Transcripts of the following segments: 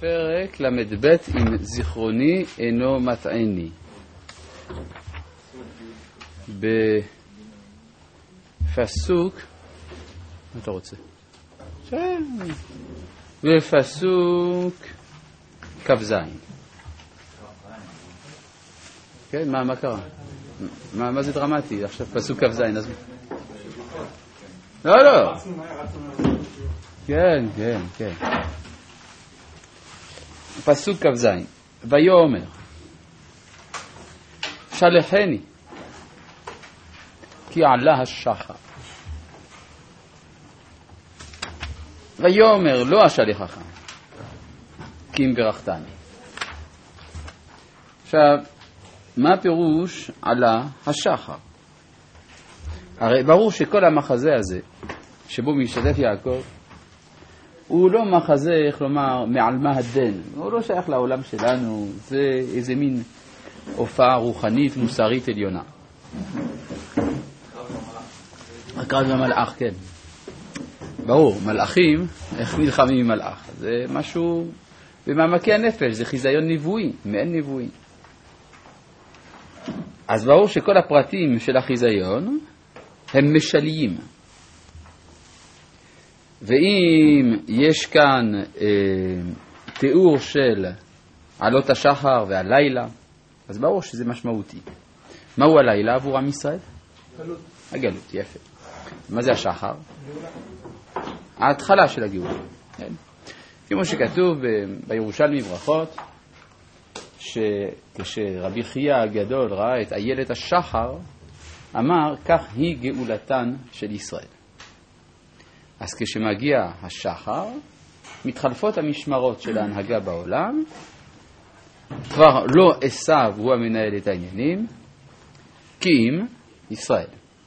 פרק למ"ב אם זיכרוני אינו מטעני. בפסוק, מה אתה רוצה? בפסוק כ"ז. כן, מה קרה? מה זה דרמטי? עכשיו פסוק כ"ז, אז לא. כן. פסוק כ"ז. ויאמר שלחני כי עלה השחר. ויאמר לא אשליחך כי אם ברכתני. עכשיו, מה פירוש עלה השחר? הרי ברור שכל המחזה הזה שבו משתתף יעקב הוא לא מחזה, איך לומר, מעלמה הדין. הוא לא שייך לעולם שלנו, זה איזה מין הופעה רוחנית, מוסרית עליונה. הקרב במלאך, כן. ברור, מלאכים, איך נלחמים עם מלאך? זה משהו במעמקי הנפש, זה חיזיון נבואי, מעין נבואי. אז ברור שכל הפרטים של החיזיון הם משליים. ואם יש כאן תיאור של עלות השחר והלילה, אז ברור שזה משמעותי. מהו הלילה עבור עם ישראל? הגלות, יפה. מה זה השחר? ההתחלה של הגאולה. כן? כמו שכתוב בירושלמי ברכות, שכשרבי חייא הגדול ראה את איילת השחר, אמר, כך היא גאולתן של ישראל. אז כשמגיע השחר, מתחלפות המשמרות של ההנהגה בעולם, כבר לא עשיו הוא המנהל את העניינים, כי אם ישראל.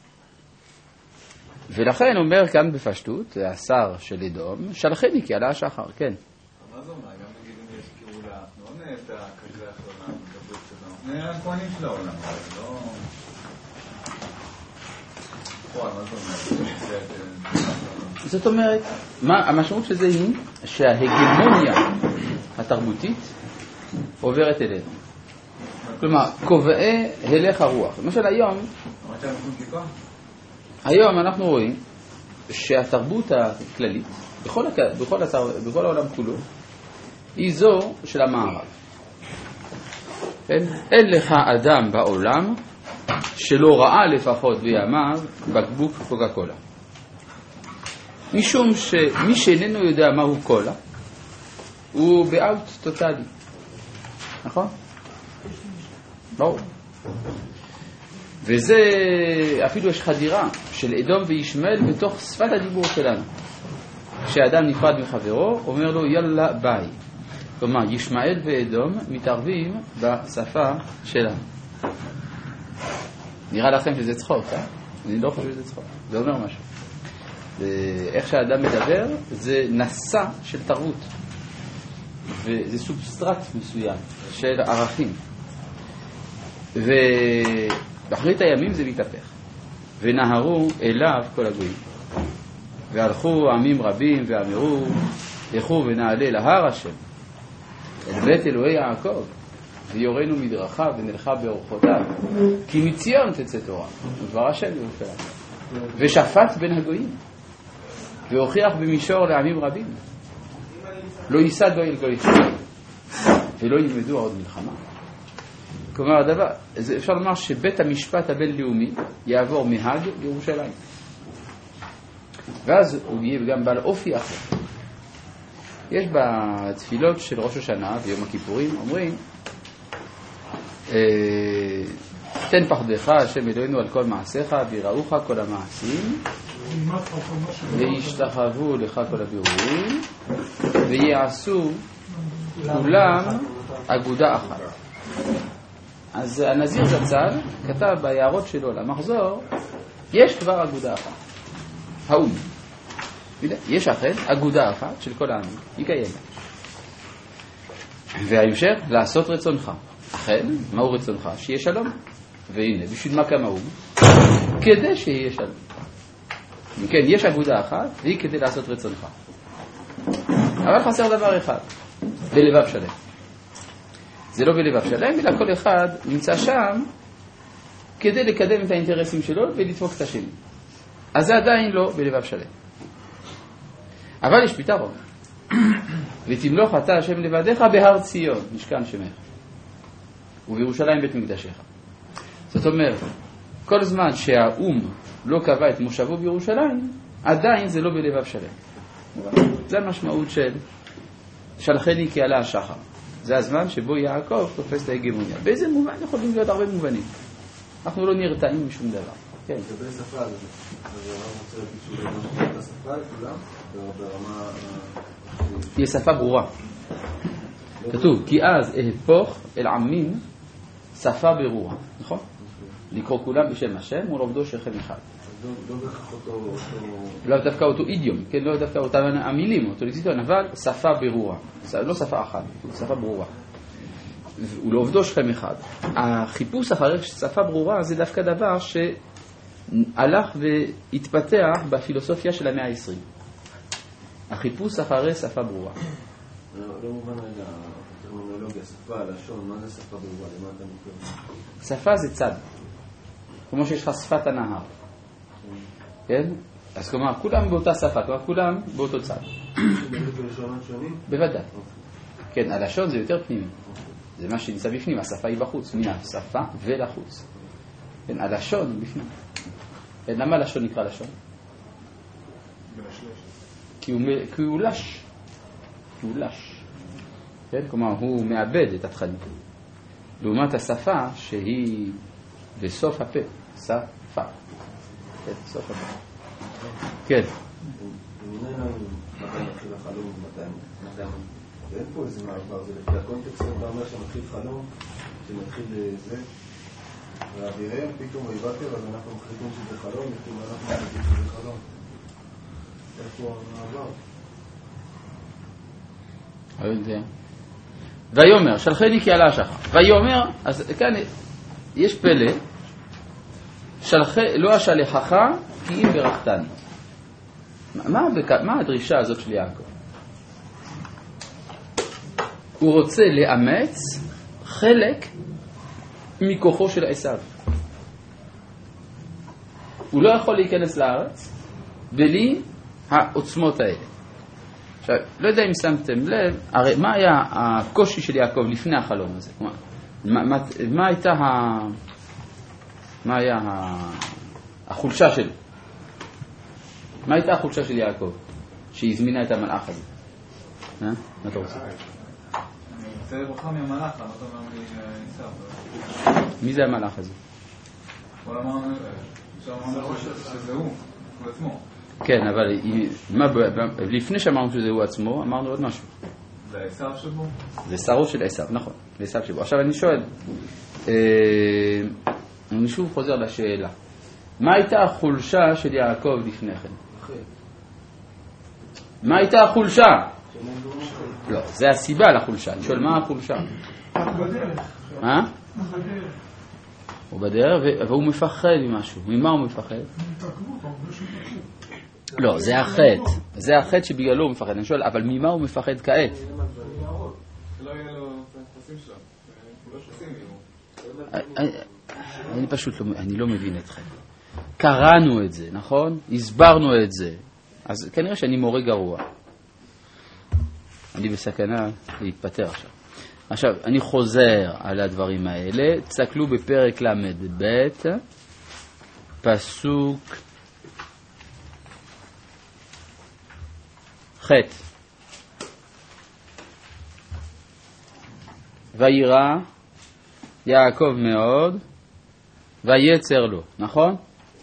ולכן אומר כאן בפשטות, השר של אדום, שלחני כי עלה השחר, כן. מה זה אומר? גם נגיד אם יש גאולה, לא עונה את הכזה האחרונה, מדברת שלנו. עונה הכהנים של העולם, אבל לא... זאת אומרת, המשמעות של זה היא שההגמוניה התרבותית עוברת אלינו. כלומר, קובעי הלך הרוח. למשל היום אנחנו רואים שהתרבות הכללית, בכל העולם כולו, היא זו של המערב. אין לך אדם בעולם שלא ראה לפחות בימיו בקבוק קוקה קולה. משום שמי שאיננו יודע מהו קולה, הוא באוט טוטלי. נכון? ברור. וזה, אפילו יש חדירה של אדום וישמעאל בתוך שפת הדיבור שלנו. כשאדם נפרד מחברו, אומר לו יאללה ביי. כלומר, ישמעאל ואדום מתערבים בשפה שלנו. נראה לכם שזה צחוק, אני לא חושב שזה צחוק. זה אומר משהו. ואיך שהאדם מדבר, זה נשא של תרבות. וזה סובסטרט מסוים של ערכים. ובאחרית הימים זה מתהפך. ונהרו אליו כל הגויים. והלכו עמים רבים ואמרו, לכו ונעלה להר השם, אל בית אלוהי יעקב. ויורנו מדרכיו ונלכה באורחותיו, כי מציון תצא תורה, ודבר השם ירושלים. ושפט בין הגויים, והוכיח במישור לעמים רבים. לא ייסד בו אל גוי ולא ילמדו עוד מלחמה. כלומר, אפשר לומר שבית המשפט הבינלאומי יעבור מהאג לירושלים. ואז הוא יהיה גם בעל אופי אחר. יש בתפילות של ראש השנה ויום הכיפורים, אומרים, תן פחדך השם אלוהינו על כל מעשיך ויראוך כל המעשים וישתחוו לך כל הבירורים ויעשו כולם אגודה אחת. אז הנזיר זצ"ל כתב ביערות שלו למחזור, יש כבר אגודה אחת, האום. יש אכן אגודה אחת של כל העמים, היא קיימת. וההמשך, לעשות רצונך. אכן, מהו רצונך? שיהיה שלום. והנה, בשביל מה קם האום? כדי שיהיה שלום. כן, יש אגודה אחת, והיא כדי לעשות רצונך. אבל חסר דבר אחד. בלבב שלם. זה לא בלבב שלם, אלא כל אחד נמצא שם כדי לקדם את האינטרסים שלו ולדפוק את השני. אז זה עדיין לא בלבב שלם. אבל יש פתרון. ותמלוך אתה השם לבדיך בהר ציון, משכן שמך. ובירושלים בית מקדשך. זאת אומרת, כל זמן שהאום לא קבע את מושבו בירושלים, עדיין זה לא בלבב שלם. זה המשמעות של שלחני כי עלה השחר. זה הזמן שבו יעקב תופס את ההגמוניה. באיזה מובן? יכולים להיות הרבה מובנים. אנחנו לא נרתעים משום דבר. כן. לגבי שפה, אז הרב רוצה להגיד שהוא לא משמעות את השפה לכולם, ברמה... היא שפה ברורה. כתוב, כי אז אהפוך אל עמים שפה ברורה, נכון? לקרוא כולם בשם השם ולעובדו שכם אחד. לא בהכרח אותו... לא דווקא אותו אידיום, כן? לא דווקא אותם המילים, אותו לציטון, אבל שפה ברורה. לא שפה אחת, שפה ברורה. ולעובדו שכם אחד. החיפוש אחרי שפה ברורה זה דווקא דבר שהלך והתפתח בפילוסופיה של המאה ה-20. החיפוש אחרי שפה ברורה. לא מובן רגע, הטרמינולוגיה, שפה, לשון, מה זה שפה ברורה? למה אתה מתכוון? שפה זה צד. כמו שיש לך שפת הנהר. כן? אז כלומר, כולם באותה שפה, כלומר, כולם באותו צד. בלשונות שונים? בוודאי. כן, הלשון זה יותר פנימי. זה מה שנמצא בפנים, השפה היא בחוץ, מן השפה ולחוץ. כן, הלשון היא בפנים. למה הלשון נקרא לשון? כי הוא לש. כי הוא לש. כן? כלומר, הוא מאבד את התכנים. לעומת השפה שהיא בסוף הפה. שפה. כן, סוף הפה. כן. ומנהל מתי מתחיל החלום ומתי... ואין פה איזה מעבר, זה לפי הקונטקסט, אתה אומר שמתחיל חלום, שמתחיל זה, והאווירם פתאום ויבטר, אז אנחנו מחליטים שזה חלום, לפתאום אנחנו מחליטים שזה חלום. איפה המעבר? לא יודע. ויאמר, שלחני כי עלה השחר. ויאמר, אז כאן יש פלא, לא אשלחך כי אם ברכתני. מה הדרישה הזאת של יעקב? הוא רוצה לאמץ חלק מכוחו של עשיו. הוא לא יכול להיכנס לארץ בלי העוצמות האלה. עכשיו, לא יודע אם שמתם לב, הרי מה היה הקושי של יעקב לפני החלום הזה? מה הייתה מה היה החולשה שלו? מה הייתה החולשה של יעקב שהזמינה את המלאך הזה? מה אתה רוצה? אני רוצה לברכה מהמלאך, למה אתה אומר לי ניסה? מי זה המלאך הזה? כל אמרנו שזה הוא עצמו. כן, אבל לפני שאמרנו שזה הוא עצמו, אמרנו עוד משהו. זה עשיו שבו? זה שרו של עשיו, נכון. זה עשיו שבו. עכשיו אני שואל, אני שוב חוזר לשאלה. מה הייתה החולשה של יעקב לפני כן? מה הייתה החולשה? לא, זה הסיבה לחולשה. אני שואל, מה החולשה? הוא בדרך, והוא מפחד ממשהו. ממה הוא מפחד? לא, זה החטא. זה החטא שבגללו הוא מפחד. אני שואל, אבל ממה הוא מפחד כעת? לא יהיה לו פסים שלו. הוא לא שופים לי. אני לא מבין אתכם. קראנו את זה, נכון? הסברנו את זה. אז כנראה שאני מורה גרוע. אני בסכנה להתפטר עכשיו. עכשיו, אני חוזר על הדברים האלה. תסתכלו בפרק למד ב' פסוק ח' וירא יעקב מאוד ויצר לו, נכון?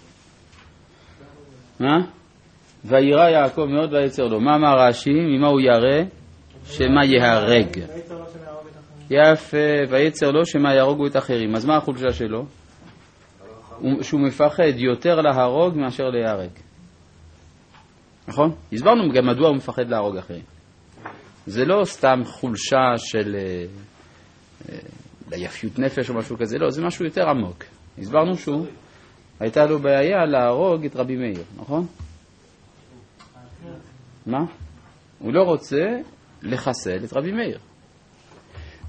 מה? וירא יעקב מאוד ויצר לו. מה אמר רש"י? ממה הוא ירא? שמה יהרג. יפה, ויצר לו שמה יהרוגו את אחרים. אז מה החולשה שלו? שהוא מפחד יותר להרוג מאשר להיהרג. נכון? הסברנו גם מדוע הוא מפחד להרוג אחרים. זה לא סתם חולשה של ליפיות נפש או משהו כזה, לא, זה משהו יותר עמוק. הסברנו שהוא הייתה לו בעיה להרוג את רבי מאיר, נכון? מה? הוא לא רוצה לחסל את רבי מאיר.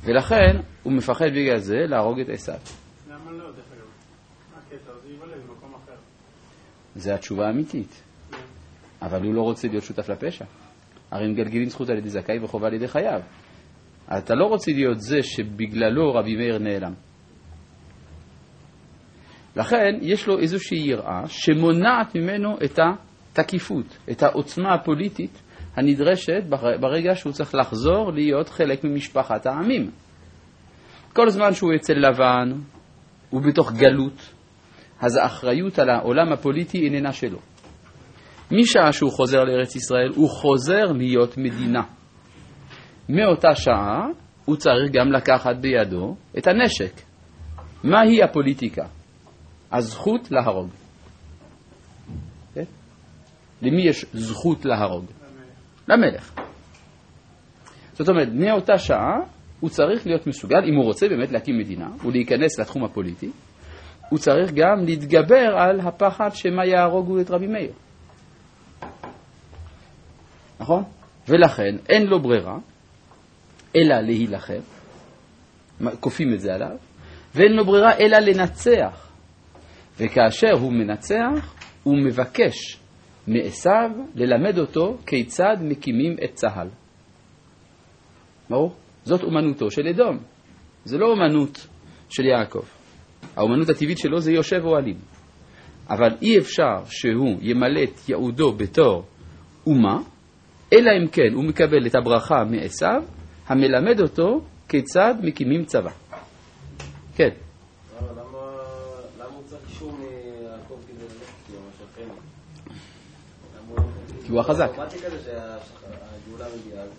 ולכן הוא מפחד בגלל זה להרוג את עשיו. למה לא, דרך אגב? מה הקטע? זה ייוולד במקום אחר. זה התשובה האמיתית. אבל הוא לא רוצה להיות שותף לפשע. הרי מגלגלים זכות על ידי זכאי וחובה על ידי חייו. אתה לא רוצה להיות זה שבגללו רבי מאיר נעלם. לכן יש לו איזושהי יראה שמונעת ממנו את התקיפות, את העוצמה הפוליטית הנדרשת ברגע שהוא צריך לחזור להיות חלק ממשפחת העמים. כל זמן שהוא אצל לבן, הוא בתוך גלות, אז האחריות על העולם הפוליטי איננה שלו. משעה שהוא חוזר לארץ ישראל, הוא חוזר להיות מדינה. מאותה שעה הוא צריך גם לקחת בידו את הנשק. מהי הפוליטיקה? הזכות להרוג. למי יש זכות להרוג? למלך. זאת אומרת, מאותה שעה הוא צריך להיות מסוגל, אם הוא רוצה באמת להקים מדינה ולהיכנס לתחום הפוליטי, הוא צריך גם להתגבר על הפחד שמה יהרוגו את רבי מאיר. נכון? ולכן אין לו ברירה אלא להילחם, כופים את זה עליו, ואין לו ברירה אלא לנצח. וכאשר הוא מנצח, הוא מבקש מעשיו ללמד אותו כיצד מקימים את צהל. ברור? זאת אומנותו של אדום. זה לא אומנות של יעקב. האומנות הטבעית שלו זה יושב אוהלים. אבל אי אפשר שהוא ימלא את יעודו בתור אומה, אלא אם כן הוא מקבל את הברכה מעשיו, המלמד אותו כיצד מקימים צבא. כן. למה הוא צריך אישור מיעקב כדי ללכת לו, משהו אחר? כי הוא החזק. אמרתי כזה שהגאולה מגיעה, אז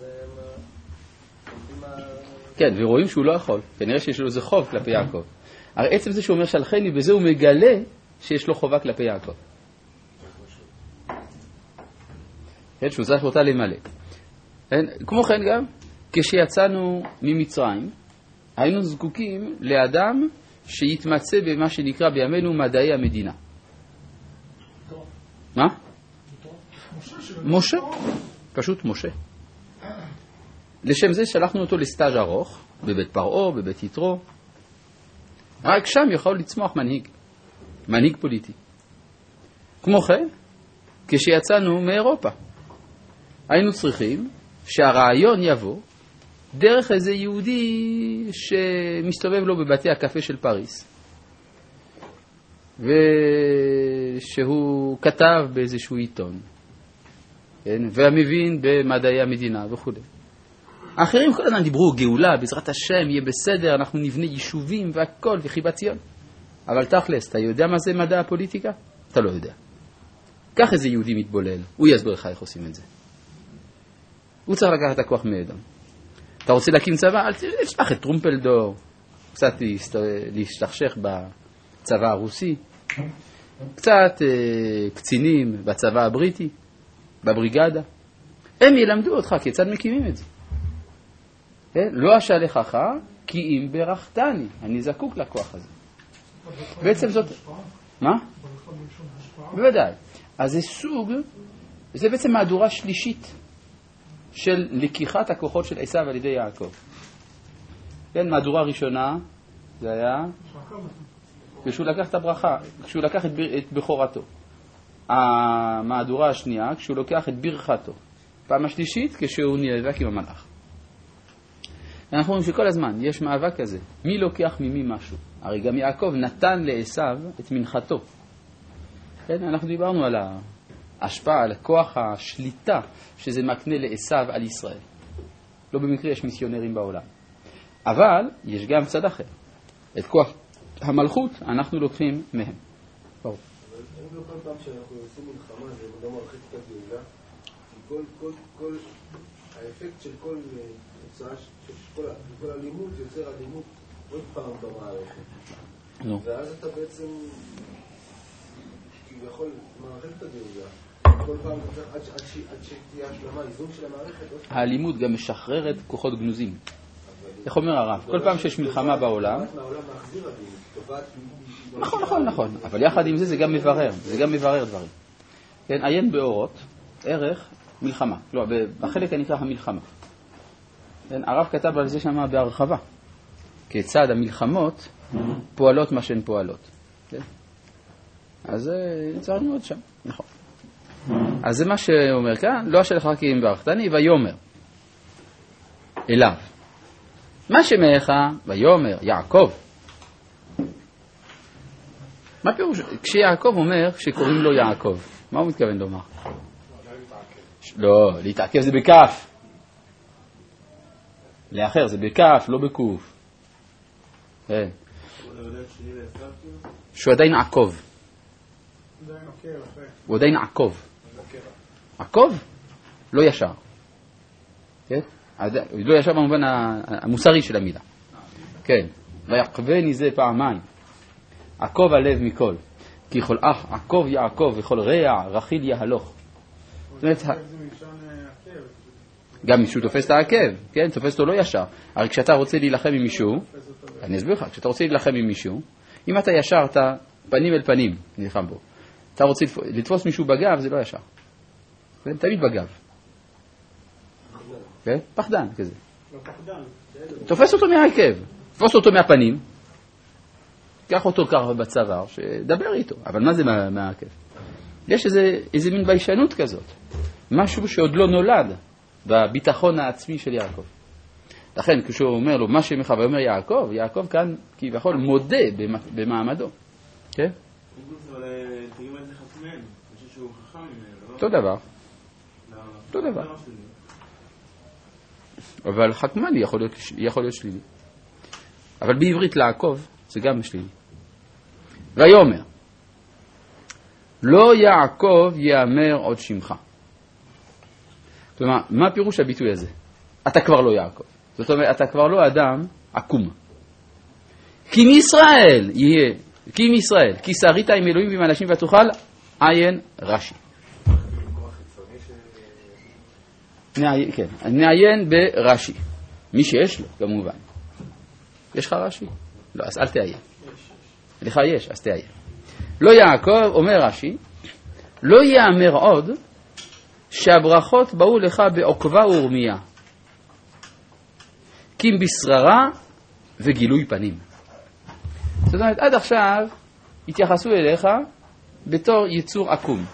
כן, ורואים שהוא לא יכול. כנראה שיש לו איזה חוב כלפי יעקב. הרי עצם זה שהוא אומר שלחני, בזה הוא מגלה שיש לו חובה כלפי יעקב. כן, שהוא צריך אותה למלא. כמו כן גם, כשיצאנו ממצרים, היינו זקוקים לאדם שיתמצא במה שנקרא בימינו מדעי המדינה. מה? משה. פשוט משה. לשם זה שלחנו אותו לסטאז' ארוך, בבית פרעה, בבית יתרו. רק שם יכול לצמוח מנהיג פוליטי. כמו כן, כשיצאנו מאירופה, היינו צריכים שהרעיון יבוא דרך איזה יהודי שמסתובב לו בבתי הקפה של פריס, ושהוא כתב באיזשהו עיתון, כן? והמבין במדעי המדינה וכו'. האחרים כל הזמן דיברו גאולה, בעזרת השם יהיה בסדר, אנחנו נבנה יישובים והכל וחיבת ציון. אבל תכלס, אתה יודע מה זה מדע הפוליטיקה? אתה לא יודע. קח איזה יהודי מתבולל, הוא יסביר לך איך עושים את זה. הוא צריך לקחת את הכוח מאדם. אתה רוצה להקים צבא? אל תשלח את טרומפלדור, קצת להשתכשך בצבא הרוסי, קצת קצינים בצבא הבריטי, בבריגדה. הם ילמדו אותך כיצד מקימים את זה. לא אשלחך כי אם ברכתני, אני זקוק לכוח הזה. בעצם זאת... מה? בוודאי. אז זה סוג, זה בעצם מהדורה שלישית של לקיחת הכוחות של עשיו על ידי יעקב. כן, מהדורה ראשונה זה היה כשהוא לקח את הברכה, כשהוא לקח את בכורתו. המהדורה השנייה כשהוא לוקח את ברכתו. פעם השלישית כשהוא נאבק עם המלאך. אנחנו רואים שכל הזמן יש מאבק כזה. מי לוקח ממי משהו? הרי גם יעקב נתן לעשיו את מנחתו. כן, אנחנו דיברנו על ההשפעה, על כוח השליטה שזה מקנה לעשיו על ישראל. לא במקרה יש מיסיונרים בעולם. אבל יש גם צד אחר. את כוח המלכות אנחנו לוקחים מהם. ברור. אבל אני לא כל פעם שאנחנו עושים מלחמה זה גם מרחיק את הגאולה. כי כל האפקט של כל תוצאה, כל אלימות יוצר אלימות עוד פעם במערכת. ואז אתה בעצם יכול מערכת את הגאולה. כל פעם עד שתהיה השלמה, איזון של המערכת. האלימות גם משחררת כוחות גנוזים. איך אומר הרב? כל פעם שיש מלחמה בעולם... נכון. אבל יחד עם זה זה גם מברר דברים. כן, עיין באורות, ערך מלחמה. בחלק הנקרא המלחמה. הרב כתב על זה שמה בהרחבה. כיצד המלחמות פועלות מה שהן פועלות. כן? אז צריך לראות שם, נכון. אז זה מה שאומר כאן, לא אשאל לך כי אם ברכתני, ויאמר אליו. מה שמך, ויאמר יעקב. מה פירוש? כשיעקב אומר, כשקוראים לו יעקב, מה הוא מתכוון לומר? לא, להתעכב זה בכף. לאחר זה בכף, לא בקוף. כן. שהוא עדיין עקוב. הוא עדיין עקוב. עקוב? לא ישר. כן? לא ישר במובן המוסרי של המילה. כן. ויעקבני זה פעמיים. עקוב הלב מכל. כי כל אח עקוב יעקב וכל רע רכיל יהלוך. זאת אומרת, גם מישהו תופס את העקב, כן? תופס אותו לא ישר. הרי כשאתה רוצה להילחם עם מישהו, אני אסביר לך, כשאתה רוצה להילחם עם מישהו, אם אתה ישר, אתה פנים אל פנים, נלחם בו. אתה רוצה לתפוס מישהו בגב, זה לא ישר. תמיד בגב. כן? פחדן כזה. תופס אותו מהעקב, תפוס אותו מהפנים, קח אותו ככה בצוואר, שדבר איתו. אבל מה זה מהעקב? יש איזה מין ביישנות כזאת. משהו שעוד לא נולד בביטחון העצמי של יעקב. לכן כשהוא אומר לו מה שמך ואומר יעקב, יעקב כאן כביכול מודה במעמדו. כן? אותו דבר. אותו דבר. אבל חכמני יכול להיות שלילי. אבל בעברית לעקב זה גם שלילי. ויאמר לא יעקב יאמר עוד שמך. כלומר, מה פירוש הביטוי הזה? אתה כבר לא יעקב. זאת אומרת, אתה כבר לא אדם עקום. כי מישראל יהיה, כי מישראל, כי שרית עם אלוהים ועם אנשים ותוכל, עיין רש"י. כן, נעיין ברש"י. מי שיש לו, כמובן. יש לך רש"י? לא, אז אל תעיין. לך יש, אז תעיין. לא יעקב, אומר רש"י, לא יאמר עוד שהברכות באו לך בעוקבה ורמיה, כי אם בשררה וגילוי פנים. זאת אומרת, עד עכשיו התייחסו אליך בתור יצור עקום,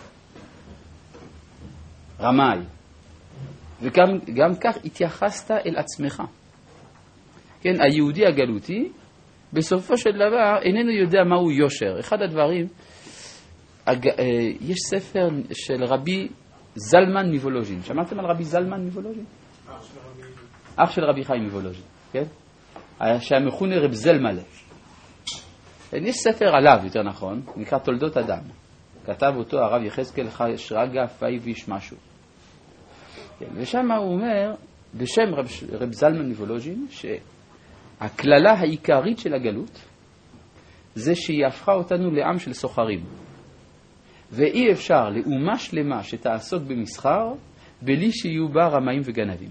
רמאי, וגם כך התייחסת אל עצמך. כן, היהודי הגלותי בסופו של דבר איננו יודע מהו יושר. אחד הדברים, יש ספר של רבי זלמן מוולוז'ין. שמעתם על רבי זלמן מוולוז'ין? אח של רבי חיים מוולוז'ין, כן? שהמכונה רב זלמלה. יש ספר עליו, יותר נכון, נקרא תולדות אדם. כתב אותו הרב יחזקאל שרגא פייביש משהו. כן, ושם הוא אומר, בשם רב זלמן מוולוז'ין, שהכללה העיקרית של הגלות זה שהיא הפכה אותנו לעם של סוחרים. ואי אפשר לאומה שלמה שתעסוק במסחר בלי שיהיו בה רמאים וגנבים.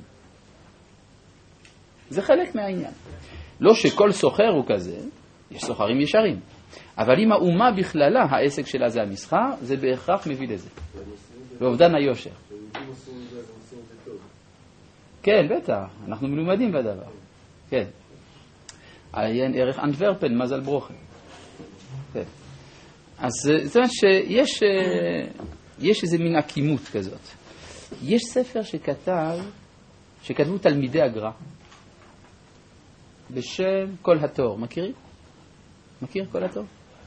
זה חלק מהעניין. לא שכל סוחר הוא כזה, יש סוחרים ישרים. אבל אם האומה בכללה, העסק שלה זה המסחר, זה בהכרח מביא לזה. ואובדן היושר. כן, בטח, אנחנו מלומדים בדבר. כן. עיין ערך אנטוורפן, מזל ברוכן. כן. אז זאת אומרת שיש איזה מין עקימות כזאת. יש ספר שכתבו תלמידי הגר"א בשם כל התור. מכירים? מכיר כל התור?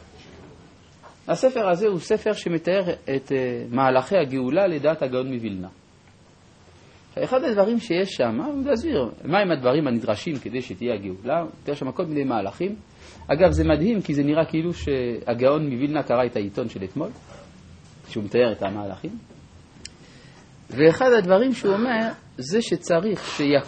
הספר הזה הוא ספר שמתאר את מהלכי הגאולה לדעת הגאון מווילנה. אחד הדברים שיש שם, הוא להסביר מהם הדברים הנדרשים כדי שתהיה הגאולה, הוא מתאר שם כל מיני מהלכים. אגב, זה מדהים כי זה נראה כאילו שהגאון מווילנה קרא את העיתון של אתמול, שהוא מתאר את המהלכים. ואחד הדברים שהוא אומר, זה שצריך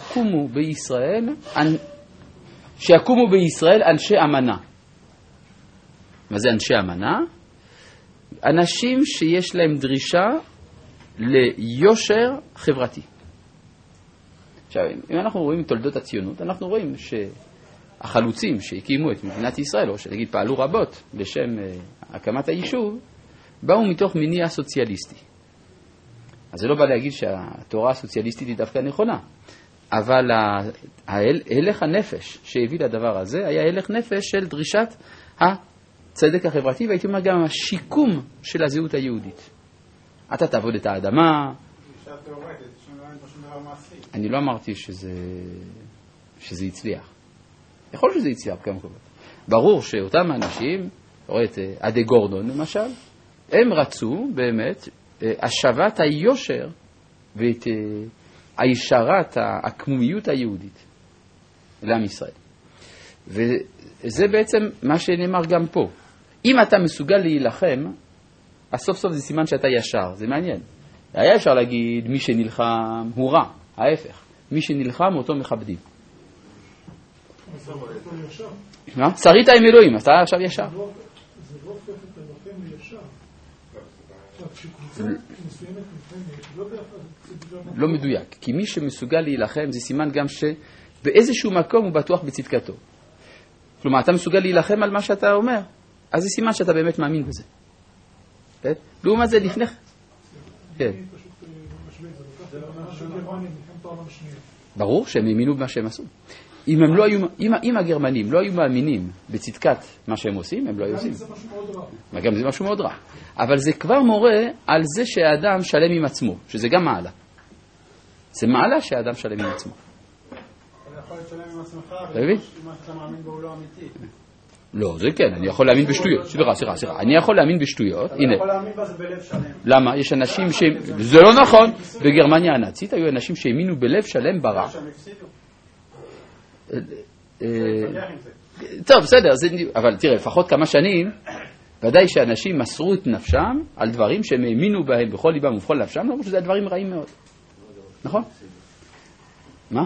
שיקומו בישראל אנשי אמנה. מה זה אנשי אמנה? אנשים שיש להם דרישה ליושר חברתי. עכשיו, אם אנחנו רואים תולדות הציונות, אנחנו רואים שהחלוצים שהקימו את מדינת ישראל, או שנגיד פעלו רבות לשם הקמת היישוב, באו מתוך מניע סוציאליסטי. אז זה לא בא להגיד שהתורה הסוציאליסטית היא דווקא נכונה, אבל הלך הנפש שהביא לדבר הזה היה הלך נפש של דרישת הצדק החברתי, והייתי אומר גם השיקום של הזהות היהודית. אתה תעבוד את האדמה. אישה תיאורטית, אין פה שום דבר מעשי. אני לא אמרתי שזה הצליח. יכול שזה הצליח בכמה מקומות. ברור שאותם האנשים, רואה את עדי גורדון למשל, הם רצו באמת השבת היושר ואת הישרת הקמומיות היהודית לעם ישראל. וזה בעצם מה שנאמר גם פה. אם אתה מסוגל להילחם, אז סוף סוף זה סימן שאתה ישר, זה מעניין. היה אפשר להגיד מי שנלחם הוא רע, ההפך. מי שנלחם אותו מכבדים. מה? שרית עם אלוהים, אתה עכשיו ישר. זה לא הופך את הלוחם לישר. עכשיו, כשקבוצה מסוימת נלחמת, לא מדויק, כי מי שמסוגל להילחם זה סימן גם שבאיזשהו מקום הוא בטוח בצדקתו. כלומר, אתה מסוגל להילחם על מה שאתה אומר, אז זה סימן שאתה באמת מאמין בזה. לעומת זה לפני... כן. ברור שהם האמינו במה שהם עשו. אם הגרמנים לא היו מאמינים בצדקת מה שהם עושים, הם לא היו עושים. גם זה משהו מאוד רע. אבל זה כבר מורה על זה שהאדם שלם עם עצמו, שזה גם מעלה. זה מעלה שהאדם שלם עם עצמו. אתה יכול לשלם עם עצמך, ומה שאתה מאמין בו הוא לא אמיתי. לא, זה כן, אני יכול להאמין בשטויות. סליחה. אני יכול להאמין בשטויות. אתה יכול להאמין בזה בלב שלם. למה? יש אנשים ש... זה לא נכון. בגרמניה הנאצית היו אנשים שהאמינו בלב שלם ברע. טוב, בסדר, אבל תראה, לפחות כמה שנים, ודאי שאנשים מסרו את נפשם על דברים שהם האמינו בהם בכל ליבם ובכל נפשם, למרות שזה דברים רעים מאוד. נכון? מה?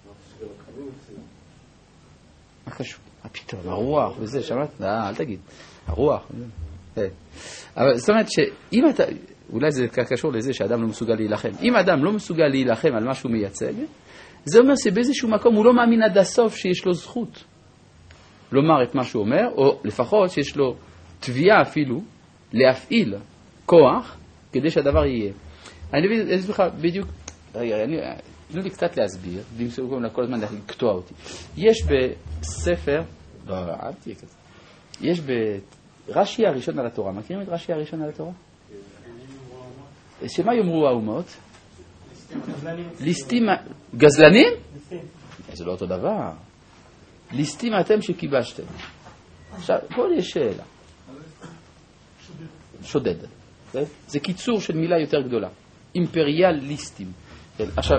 מה קשור? פתאום, הרוח וזה, שמעת? אל תגיד. הרוח. אבל זאת אומרת שאם אתה, אולי זה קשור לזה שאדם לא מסוגל להילחם. אם אדם לא מסוגל להילחם על מה שהוא מייצג, זה אומר שבאיזשהו מקום הוא לא מאמין עד הסוף שיש לו זכות לומר את מה שהוא אומר, או לפחות שיש לו תביעה אפילו להפעיל כוח כדי שהדבר יהיה. אני אסביר לך בדיוק, תנו לי קצת להסביר, במסוג כל הזמן לקטוע אותי. יש בספר, לא, אל תהיה כזה, יש ברש"י הראשון על התורה, מכירים את רש"י הראשון על התורה? שמה יאמרו האומות? ליסטים, גזלנים? זה לא אותו דבר. ליסטים אתם שכיבשתם. עכשיו, פה יש שאלה. שודד. זה קיצור של מילה יותר גדולה. אימפריאליסטים. עכשיו,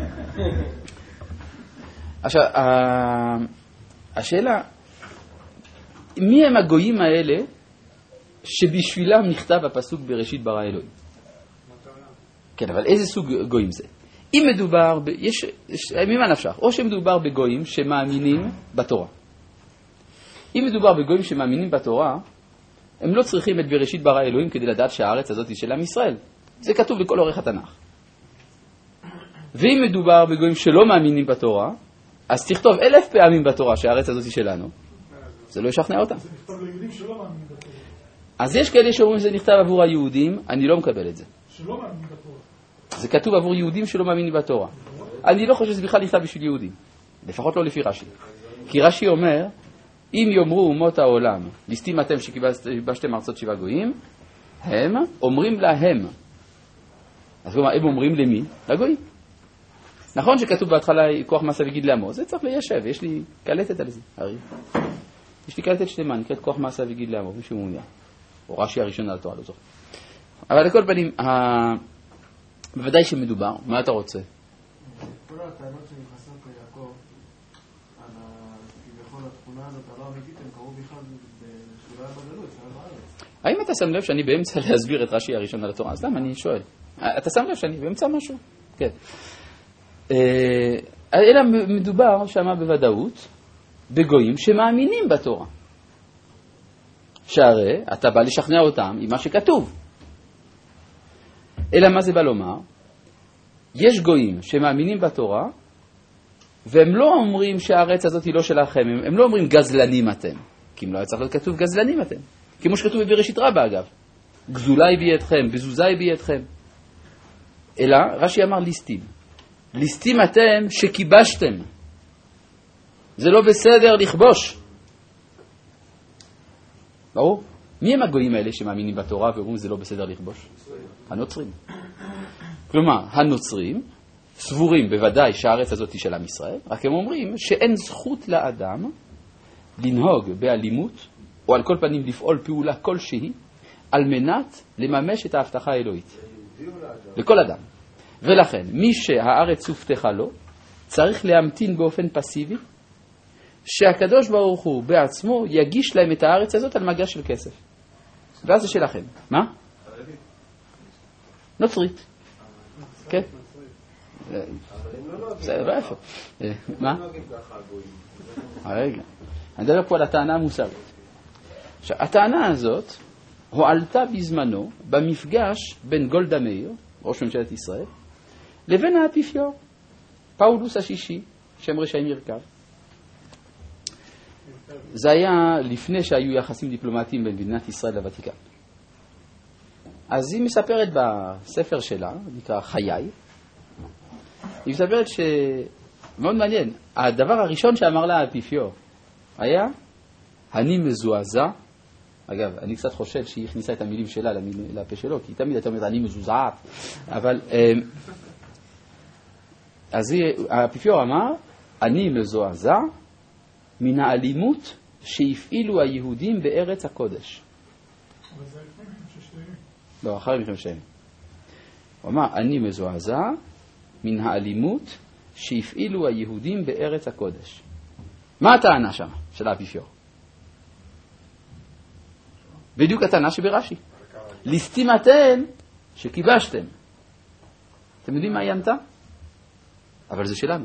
השאלה, מי הם הגויים האלה שבשבילם נכתב הפסוק בראשית ברא אלוהים? כן, אבל איזה סוג גויים זה? אם מדובר, ממה נפשך? או שמדובר בגויים שמאמינים בתורה. אם מדובר בגויים שמאמינים בתורה, הם לא צריכים את בראשית ברא אלוהים כדי לדעת שהארץ הזאת היא של עם ישראל. זה כתוב בכל אורך התנ"ך. ואם מדובר בגויים שלא מאמינים בתורה, אז תכתוב 1000 פעמים בתורה שהארץ הזאת היא שלנו. זה לא ישכנע אותם. זה נכתב ליהודים שלא מאמינים בתורה. אז יש כאלה שאומרים שזה נכתב עבור היהודים, אני לא מקבל את זה. שלא מאמינים בתורה. זה כתוב עבור יהודים שלא מאמינים בתורה. אני לא חושב שזה בכלל נכתב בשביל יהודים. לפחות לא לפי רש"י. כי רש"י אומר, אם יאמרו אומות העולם, ליסטים אתם שכיבשתם ארצות 7 גויים, הם אומרים להם. אז כלומר, הם אומרים למי? לגויים. נכון שכתוב בהתחלה כוח מעשה וגיד לעמו, זה צריך ליישב, יש לי קלטת על זה, הרי. יש לי קלטת שלמה, נקראת כוח מעשה וגיד לעמו, מישהו מעוניין. או רש"י הראשון על התורה, לא זוכר. אבל לכל פנים, בוודאי שמדובר, מה אתה רוצה? כל הטענות שנכנסות ליעקב, על כביכול התכונה הזאת, הלא אמיתית, הם קראו בכלל שהוא היה בגלות, שהוא היה בארץ. האם אתה שם לב שאני באמצע להסביר את רש"י הראשון על התורה? אז למה אני שואל? אתה שם לב שאני באמצע משהו? כן. אלא מדובר שמה בוודאות בגויים שמאמינים בתורה. שהרי אתה בא לשכנע אותם עם מה שכתוב. אלא מה זה בא לומר? יש גויים שמאמינים בתורה, והם לא אומרים שהארץ הזאת היא לא שלכם, הם לא אומרים גזלנים אתם, כי אם לא היה צריך להיות כתוב גזלנים אתם, כמו שכתוב בבראשית רבה אגב, גזולי בידכם, בזוזי בידכם. אלא רש"י אמר ליסטים. ליסטים אתם שכיבשתם. זה לא בסדר לכבוש. ברור? מי הם הגויים האלה שמאמינים בתורה ואומרים זה לא בסדר לכבוש? הנוצרים. כלומר, הנוצרים סבורים בוודאי שהארץ הזאת היא של עם ישראל, רק הם אומרים שאין זכות לאדם לנהוג באלימות, או על כל פנים לפעול פעולה כלשהי, על מנת לממש את ההבטחה האלוהית. לכל אדם. ולכן, מי שהארץ הובטחה לו, צריך להמתין באופן פסיבי, שהקדוש ברוך הוא בעצמו יגיש להם את הארץ הזאת על מגש של כסף. ואז זה שלכם. מה? נוצרית. כן. בסדר, לא איפה. מה? רגע. אני מדבר פה על הטענה המוסרית. עכשיו, הטענה הזאת הועלתה בזמנו במפגש בין גולדה מאיר, ראש ממשלת ישראל, לבין האפיפיור, פאולוס השישי, שם רשעים ירכב. זה היה לפני שהיו יחסים דיפלומטיים בין מדינת ישראל לוותיקן. אז היא מספרת בספר שלה, נקרא חיי, היא מספרת שמאוד מעניין, הדבר הראשון שאמר לה האפיפיור היה, אני מזועזע, אגב, אני קצת חושב שהיא הכניסה את המילים שלה לפה שלו, כי תמיד הייתה אומרת, אני מזועזעת, אבל אז האפיפיור אמר, אני מזועזע מן האלימות שהפעילו היהודים בארץ הקודש. אבל זה לפני מלחמת ששת הימים. לא, אחרי מלחמת ששת הימים. הוא אמר, אני מזועזע מן האלימות שהפעילו היהודים בארץ הקודש. מה הטענה שם של האפיפיור? בדיוק הטענה שברש"י. ליסטים אתם שכיבשתם. אתם יודעים מה היא ענתה? אבל זה שלנו.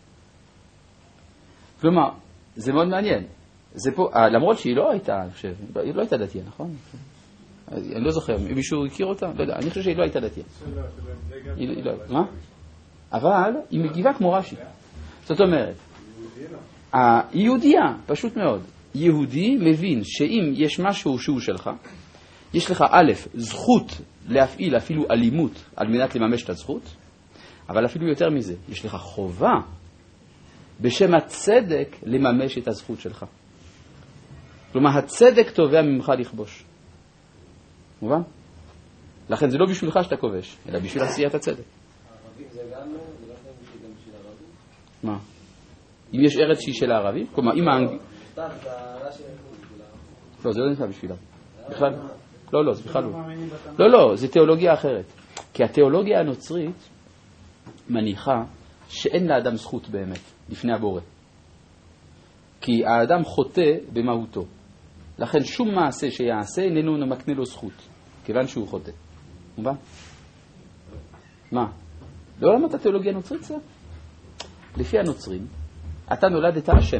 כלומר, זה מאוד מעניין. זה פה, למרות שהיא לא הייתה, אני חושב, היא לא הייתה דתייה, נכון? אני לא זוכר, מישהו הכיר אותה? לא יודע, אני חושב שהיא לא הייתה דתייה. מה? אבל היא מגיבה כמו רש"י. זאת אומרת, היהודייה, פשוט מאוד, יהודי מבין שאם יש משהו שהוא שלך, יש לך א', זכות להפעיל אפילו אלימות על מנת לממש את הזכות, אבל אפילו יותר מזה, יש לך חובה בשם הצדק לממש את הזכות שלך. כלומר, הצדק תובע ממך לכבוש. מובן? לכן זה לא בשבילך שאתה כובש, אלא בשביל עשיית הצדק. הערבים זה גם לא בשביל הערבים? מה? אם יש ארץ שהיא של הערבים? כלומר, אם האנגלים... סתם, זה הערה של הערבים. לא, זה לא נקרא בשבילם. בכלל? לא, זה בכלל לא. לא, זה תיאולוגיה אחרת. כי התיאולוגיה הנוצרית מניחה שאין לאדם זכות באמת לפני הבורא. כי האדם חוטא במהותו. לכן שום מעשה שיעשה איננו מקנה לו זכות, כיוון שהוא חוטא. מובן? מה? לא למדת התיאולוגיה הנוצרית זה? לפי הנוצרים, אתה נולדת השם.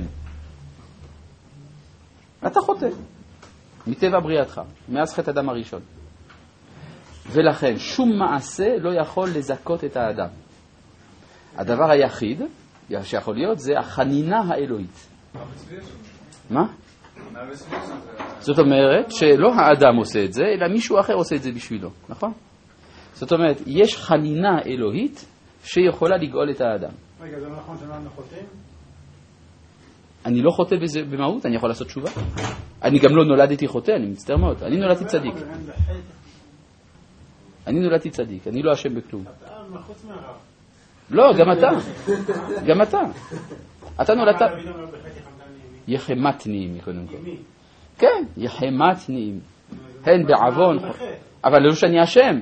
אתה חוטא. מטבע בריאתך, מאז חטא אדם הראשון. ולכן שום מעשה לא יכול לזכות את האדם. הדבר היחיד שיכול להיות זה החנינה האלוהית. מה? זאת אומרת שלא האדם עושה את זה, אלא מישהו אחר עושה את זה בשבילו, נכון? זאת אומרת, יש חנינה אלוהית שיכולה לגאול את האדם. רגע, זה לא נכון שאנחנו חוטאים? אני לא חוטא בזה במהות, אני יכול לעשות תשובה. אני גם לא נולדתי חוטא, אני מצטער מאוד. אני נולדתי צדיק. אני נולדתי צדיק, אני לא אשם בכלום. אתה מחוץ מהרב. לא, גם אתה. גם אתה. אתה נולדת... יחמת נעים, קודם כל. כן, יחמת נעים. הן בעוון. אבל לא שאני אשם.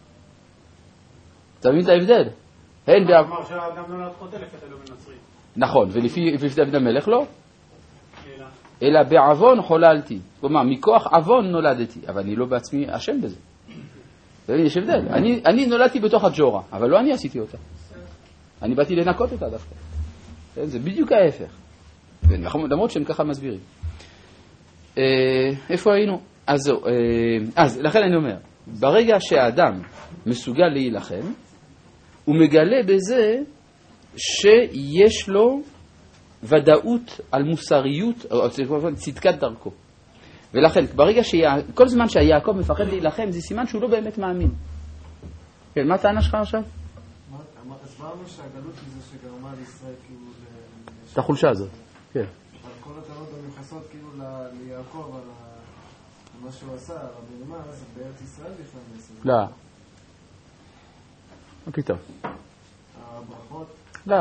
אתה מבין את ההבדל? הן בעוון. אמר שהאדם נולד חוטא לפי אלוהים נוצרי. נכון, ולפי דוד המלך לא. אלא בעוון חוללתי. כלומר, מכוח עוון נולדתי, אבל אני לא בעצמי אשם בזה. יש הבדל. אני נולדתי בתוך הג'ורה, אבל לא אני עשיתי אותה. אני באתי לנקות אותה דווקא. זה בדיוק ההפך. למרות שהם ככה מסבירים. איפה היינו? אז לכן אני אומר, ברגע שהאדם מסוגל להילחם, הוא מגלה בזה שיש לו ודאות על מוסריות, או צדקת דרכו. ולכן, ברגע כל זמן שהיעקב מפחד להילחם, זה סימן שהוא לא באמת מאמין. כן, מה הטענה שלך עכשיו? הסברנו שהגלות היא זה שגרמה לישראל כאילו את החולשה הזאת, כן. אבל כל הטענות המיוחסות כאילו ליעקב על מה שהוא עשה, על הבהמה, אז בארץ ישראל בכלל נעשה. לא. מה פתאום? הברכות? לא.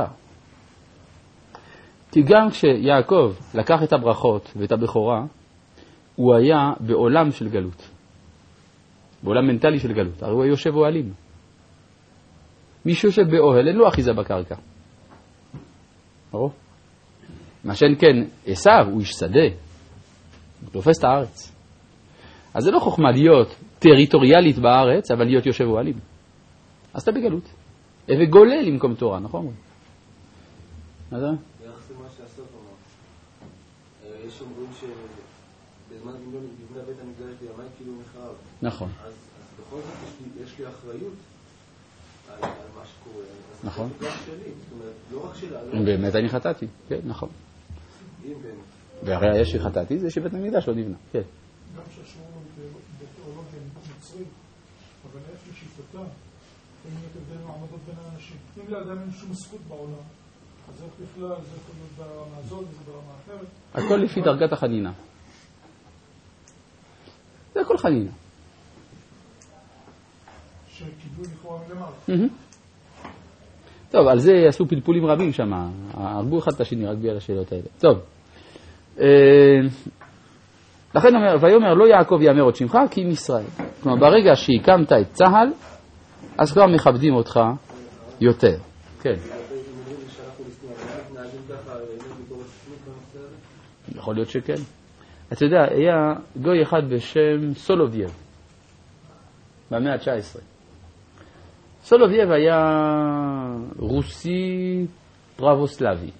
כי גם כשיעקב לקח את הברכות ואת הבכורה, הוא היה בעולם של גלות. בעולם מנטלי של גלות. הרי הוא יושב אוהלים. מי שיושב באוהל אין לו אחיזה בקרקע. ברור? מה שאין כן, עשיו הוא איש שדה. הוא תופס את הארץ. אז זה לא חוכמה להיות טריטוריאלית בארץ, אבל להיות יושב אוהלים. אז אתה בגלות. וגולל למקום תורה, נכון? מה זה? ביחס למה שעשות אומר. יש אומרים שבזמן לבנה בית המקדש בימי כאילו נחרב. נכון. אז בכל זאת יש לי אחריות על מה שקורה. נכון. זה גם שלי. זאת אומרת, לא רק שלה. באמת אני חטאתי. כן, נכון. אם באמת. והרי יש שחטאתי זה שבית המקדש לא נבנה. כן. גם שהשמונו בתיאולוגיה נוצרית, אבל איך לשיטתה, אין להיות הבדל מעמדות בין האנשים. אם לאדם אין שום זכות בעולם, אז איך בכלל זה יכול להיות ברמה הזאת וזה ברמה אחרת. הכל לפי דרגת החנינה. זה הכל חנינה. שקיבלו לכאורה מלמעלה. טוב, על זה עשו פלפולים רבים שם. הרגו אחד את השני רק בגלל השאלות האלה. טוב. לכן אומר, ויאמר לא יעקב יאמר עוד שמך כי אם ישראל. כלומר, ברגע שהקמת את צהל, אז כבר מכבדים אותך יותר. כן. יכול להיות שכן. אתה יודע, היה גוי אחד בשם סולובייב, במאה ה-19. סולובייב היה רוסי פרבוסלבי.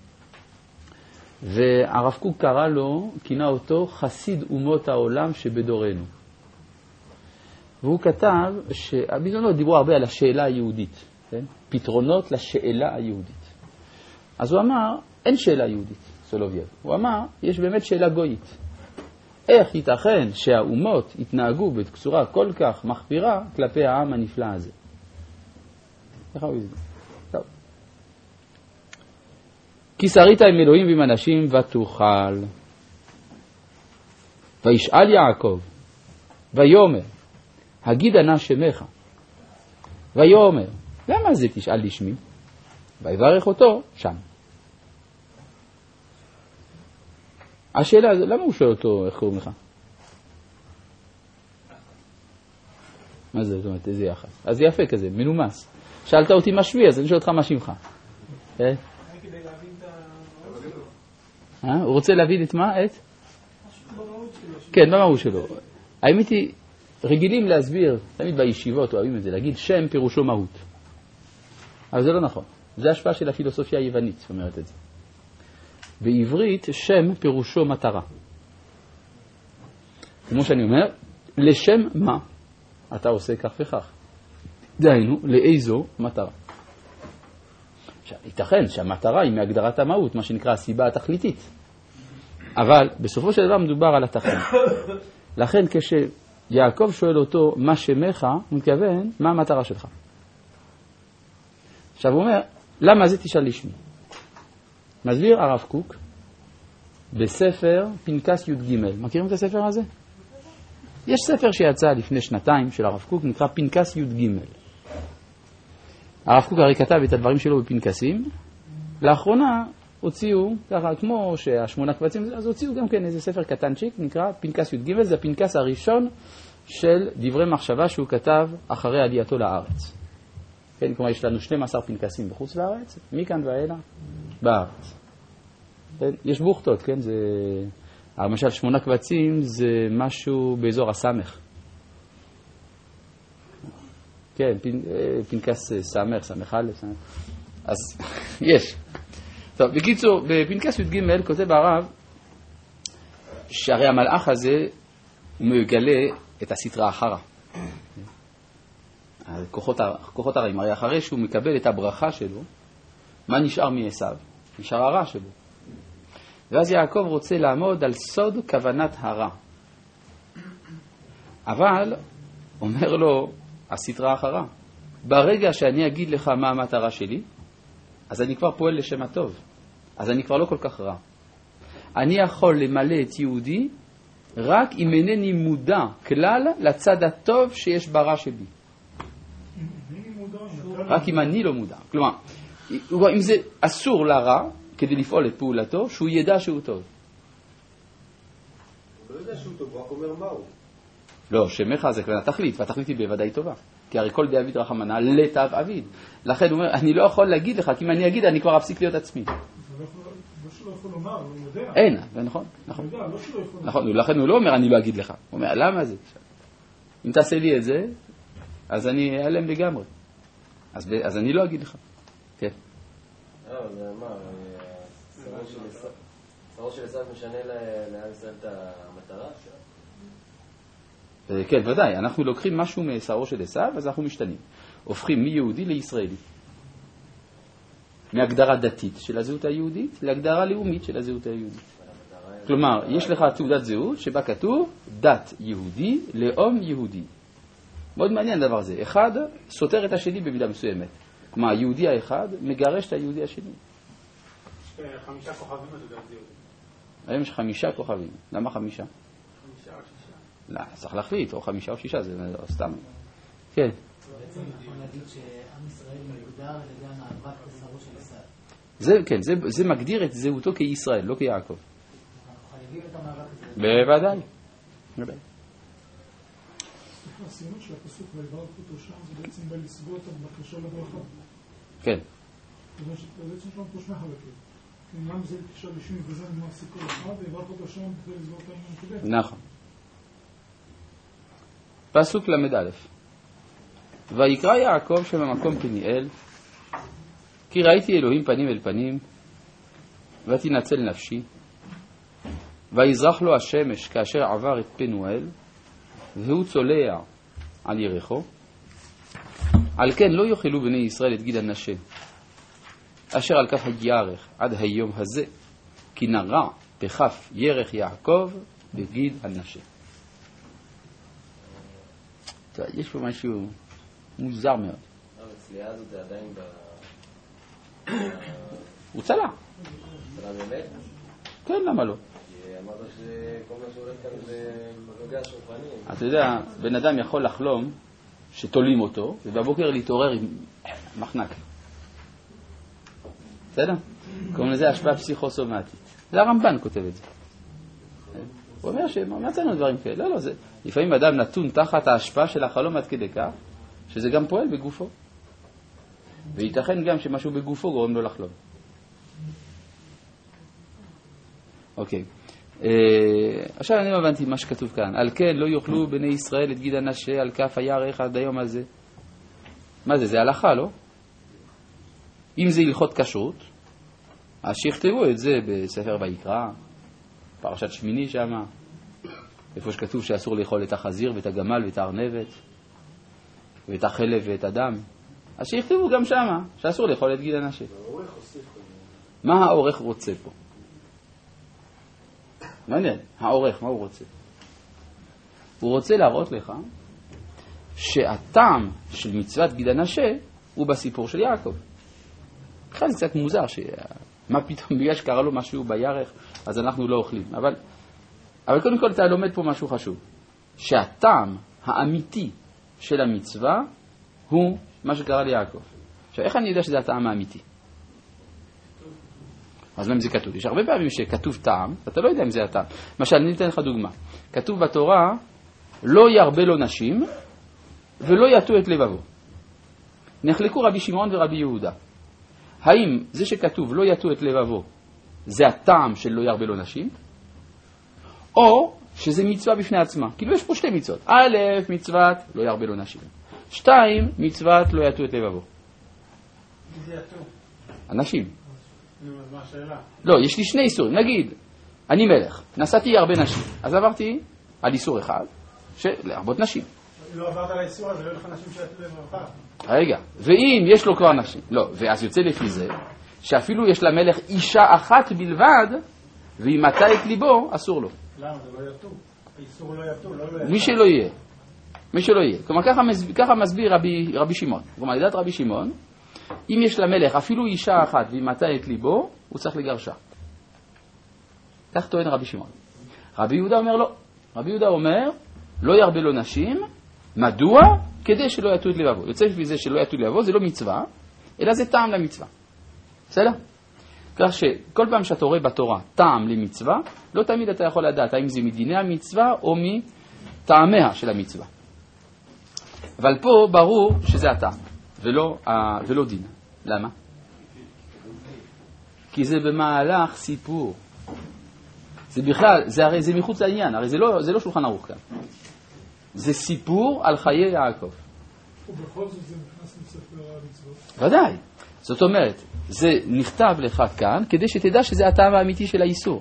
והרב קוק קרא לו, כינה אותו חסיד אומות העולם שבדורנו. והוא כתב שבזמנו דיברו הרבה על השאלה היהודית, כן? פתרונות לשאלה היהודית. אז הוא אמר, אין שאלה יהודית, סולובייב. הוא אמר, יש באמת שאלה גויית. איך ייתכן שהאומות התנהגו בצורה כל כך מחפירה כלפי העם הנפלא הזה? איך הוא יזמין? טוב. כי שרית עם אלוהים ועם אנשים ותוכל. וישאל יעקב, ויאמר, הגידה נא שמך. ויאמר, למה זה תשאל לשמי? ויברך אותו שם. השאלה, למה הוא שואל אותו, איך קוראים לך? מה זה? זאת אומרת, איזה יחס. אז יפה כזה, מנומס. שאלת אותי מה שמי, אז אני שואל אותך מה שמך. הוא רוצה להבין את מה? את? כן, במהות שלו. האמת היא, רגילים להסביר, תמיד בישיבות אוהבים את זה, להגיד שם פירושו מהות. אבל זה לא נכון. זה השפעה של הפילוסופיה היוונית, זאת אומרת את זה. בעברית שם פירושו מטרה. כמו שאני אומר, לשם מה אתה עושה כך וכך. דהיינו, לאיזו מטרה. עכשיו, ייתכן שהמטרה היא מהגדרת המהות, מה שנקרא הסיבה התכליתית. אבל בסופו של דבר מדובר על התכלית. לכן כשיעקב שואל אותו מה שמך, הוא מתכוון מה המטרה שלך. עכשיו הוא אומר, למה זה תשאל לשמי? מסביר הרב קוק בספר פנקס י"ג. מכירים את הספר הזה? יש ספר שיצא לפני שנתיים של הרב קוק, נקרא פנקס י"ג. הרב קוק הרי כתב את הדברים שלו בפנקסים. לאחרונה הוציאו, ככה כמו שהשמונה קבצים, אז הוציאו גם כן איזה ספר קטנצ'יק, נקרא פנקס י"ג. זה הפנקס הראשון של דברי מחשבה שהוא כתב אחרי עלייתו לארץ. כן, כלומר יש לנו 12 פנקסים בחוץ לארץ, מכאן ואלה בארץ. כן, יש בוכתות, כן, זה, למשל 8 קבצים זה משהו באזור הסמך. כן, פנקס סמך, סמך א', אז יש. טוב, בקיצור, בפנקס י"ג כותב הרב שהרי המלאך הזה הוא מגלה את הסתרה אחרה. כוחות הרעים, הרי אחרי שהוא מקבל את הברכה שלו, מה נשאר מעשיו? נשאר הרע שלו. ואז יעקב רוצה לעמוד על סוד כוונת הרע. אבל אומר לו, הסתרה אחרה, ברגע שאני אגיד לך מה המטרה שלי, אז אני כבר פועל לשם הטוב. אז אני כבר לא כל כך רע. אני יכול למלא את יהודי רק אם אינני מודע כלל לצד הטוב שיש ברע שבי. רק אם אני לא מודע. כלומר, אם זה אסור לרע, כדי לפעול את פעולתו, שהוא ידע שהוא טוב. הוא לא יודע שהוא טוב, הוא רק אומר מהו. לא, שמך זה כבר התכלית, והתכלית היא בוודאי טובה. כי הרי כל דאביד רחמנא לטב אביד. לכן הוא אומר, אני לא יכול להגיד לך, כי אם אני אגיד, אני כבר אפסיק להיות עצמי. לא שלא יכול לומר, הוא יודע. אין, זה נכון, נכון. הוא יודע, לא שלא יכול לומר. נכון, לכן הוא לא אומר, אני לא אגיד לך. הוא אומר, למה זה? אם תעשה לי את זה, אז אני אעלם לגמרי. אז אני לא אגיד לך. כן. זה מה, שרו של עשיו משנה לעם ישראל את המטרה? כן, ודאי. אנחנו לוקחים משהו משרו של עשיו, אז אנחנו משתנים. הופכים מיהודי לישראלי. מהגדרה דתית של הזהות היהודית להגדרה לאומית של הזהות היהודית. כלומר, יש לך תעודת זהות שבה כתוב דת יהודי, לאום יהודי. מאוד מעניין דבר זה. אחד סותר את השני במידה מסוימת. כלומר, היהודי האחד מגרש את היהודי השני. יש 5 כוכבים בתעודת זהות. היום יש 5 כוכבים. למה 5? 5 או 6. לא, צריך להחליט, או 5 או 6, זה סתם. כן. בעצם יכול להגיד שעם ישראל מגודר על ידי המאבק בשרו של עשיו. כן, זה מגדיר את זהותו כישראל, לא כיעקב. אנחנו חייבים את המאבק הזה. בוודאי. הסיום של הפסוק ויברך אותו שם זה בעצם בא לסגור את הבקשה לברכה. כן. זה בעצם שם פה שני חלקים. גם זה בקשה לשמי וזה נאמר סיכול אחד, ויברך אותו שם כדי לסגור את העניין כדי. נכון. פסוק למד א' ויקרא יעקב שם המקום פניאל כי ראיתי אלוהים פנים אל פנים ותנצל נפשי ויזרח לו השמש כאשר עבר את פנואל והוא צולע על ירחו על כן לא יאכלו בני ישראל את גיד הנשה אשר על כף הירך עד היום הזה כי נרע בכף ירך יעקב בגיד הנשה. יש פה משהו מוזר מאוד. הצליעה הזאת זה עדיין הוא צלע. צלע באמת? כן, למה לא? כי אמרת שכל מה שהולך כאן זה מגע שופנים. אתה יודע, בן אדם יכול לחלום שתולים אותו, ובבוקר להתעורר עם מחנק. בסדר? קוראים לזה השפעה פסיכוסומטית. זה הרמב"ן כותב את זה. הוא אומר שמצאנו דברים כאלה. לא, זה... לפעמים אדם נתון תחת ההשפעה של החלום עד כדי כך, שזה גם פועל בגופו. וייתכן גם שמשהו בגופו גורם לו לחלום. אוקיי. עכשיו אני לא הבנתי מה שכתוב כאן. על כן לא יאכלו בני ישראל את גיד הנשה על כף הירך עד היום הזה. מה זה? זה הלכה, לא? אם זה הלכות כשרות, אז שיכתבו את זה בספר ויקרא, פרשת שמיני שמה, איפה שכתוב שאסור לאכול את החזיר ואת הגמל ואת הארנבת ואת החלב ואת הדם, אז שיכתבו גם שמה שאסור לאכול את גיד הנשה. מה העורך רוצה פה? מעניין, העורך, מה הוא רוצה? הוא רוצה להראות לך שהטעם של מצוות גיד הנשה הוא בסיפור של יעקב. בכלל זה קצת מוזר, מה פתאום בגלל שקרה לו משהו בירך, אז אנחנו לא אוכלים. אבל קודם כל אתה לומד פה משהו חשוב. שהטעם האמיתי של המצווה הוא מה שקרה ליעקב. עכשיו, איך אני יודע שזה הטעם האמיתי? אז מה זה כתוב? יש הרבה פעמים שכתוב טעם, אתה לא יודע אם זה הטעם. למשל, אני אתן לך דוגמה. כתוב בתורה, לא ירבה לו נשים ולא יטו את לבבו. נחלקו רבי שמעון ורבי יהודה. האם זה שכתוב לא יטו את לבבו זה הטעם של לא ירבה לו נשים? או שזה מצווה בפני עצמה? כאילו יש פה שתי מצוות. א', מצוות לא ירבה לו נשים. 2, מצוות לא יטו את לבבו. מי זה יטו? אנשים. נו, אז מה השאלה? לא, יש לי שני איסורים. נגיד, אני מלך, נסעתי הרבה נשים, אז עברתי על איסור אחד, להרבות נשים. לא עברת על האיסור הזה, לא לך נשים שיטו לבבך. רגע, ואם יש לו כבר נשים, לא, ואז יוצא לפי זה, שאפילו יש למלך אישה אחת בלבד, והיא מטה את ליבו, אסור לו. למה? זה לא יטו. האיסור לא יטו, לא יטו. מי שלא יהיה. מי שלא יהיה. כלומר, ככה מסביר רבי שמעון. כלומר, לדעת רבי שמעון, אם יש למלך אפילו אישה אחת והיא מטה את ליבו, הוא צריך לגרשה. כך טוען רבי שמעון. רבי יהודה אומר לא. רבי יהודה אומר, לא ירבה לו נשים, מדוע? כדי שלא יטו את לבבו. יוצא מזה שלא יטו את לבבו, זה לא מצווה, אלא זה טעם למצווה. בסדר? כך שכל פעם שאתה רואה בתורה טעם למצווה, לא תמיד אתה יכול לדעת האם זה מדיני המצווה או מטעמיה של המצווה. אבל פה ברור שזה הטעם, ולא דין. למה? כי זה במהלך סיפור. זה בכלל, זה מחוץ לעניין, הרי זה לא שולחן ערוך כאן. זה סיפור על חיי יעקב. ובכל זאת זה נכנס לספר המצוות. ודאי. זאת אומרת, זה נכתב לך כאן כדי שתדע שזה הטעם האמיתי של האיסור.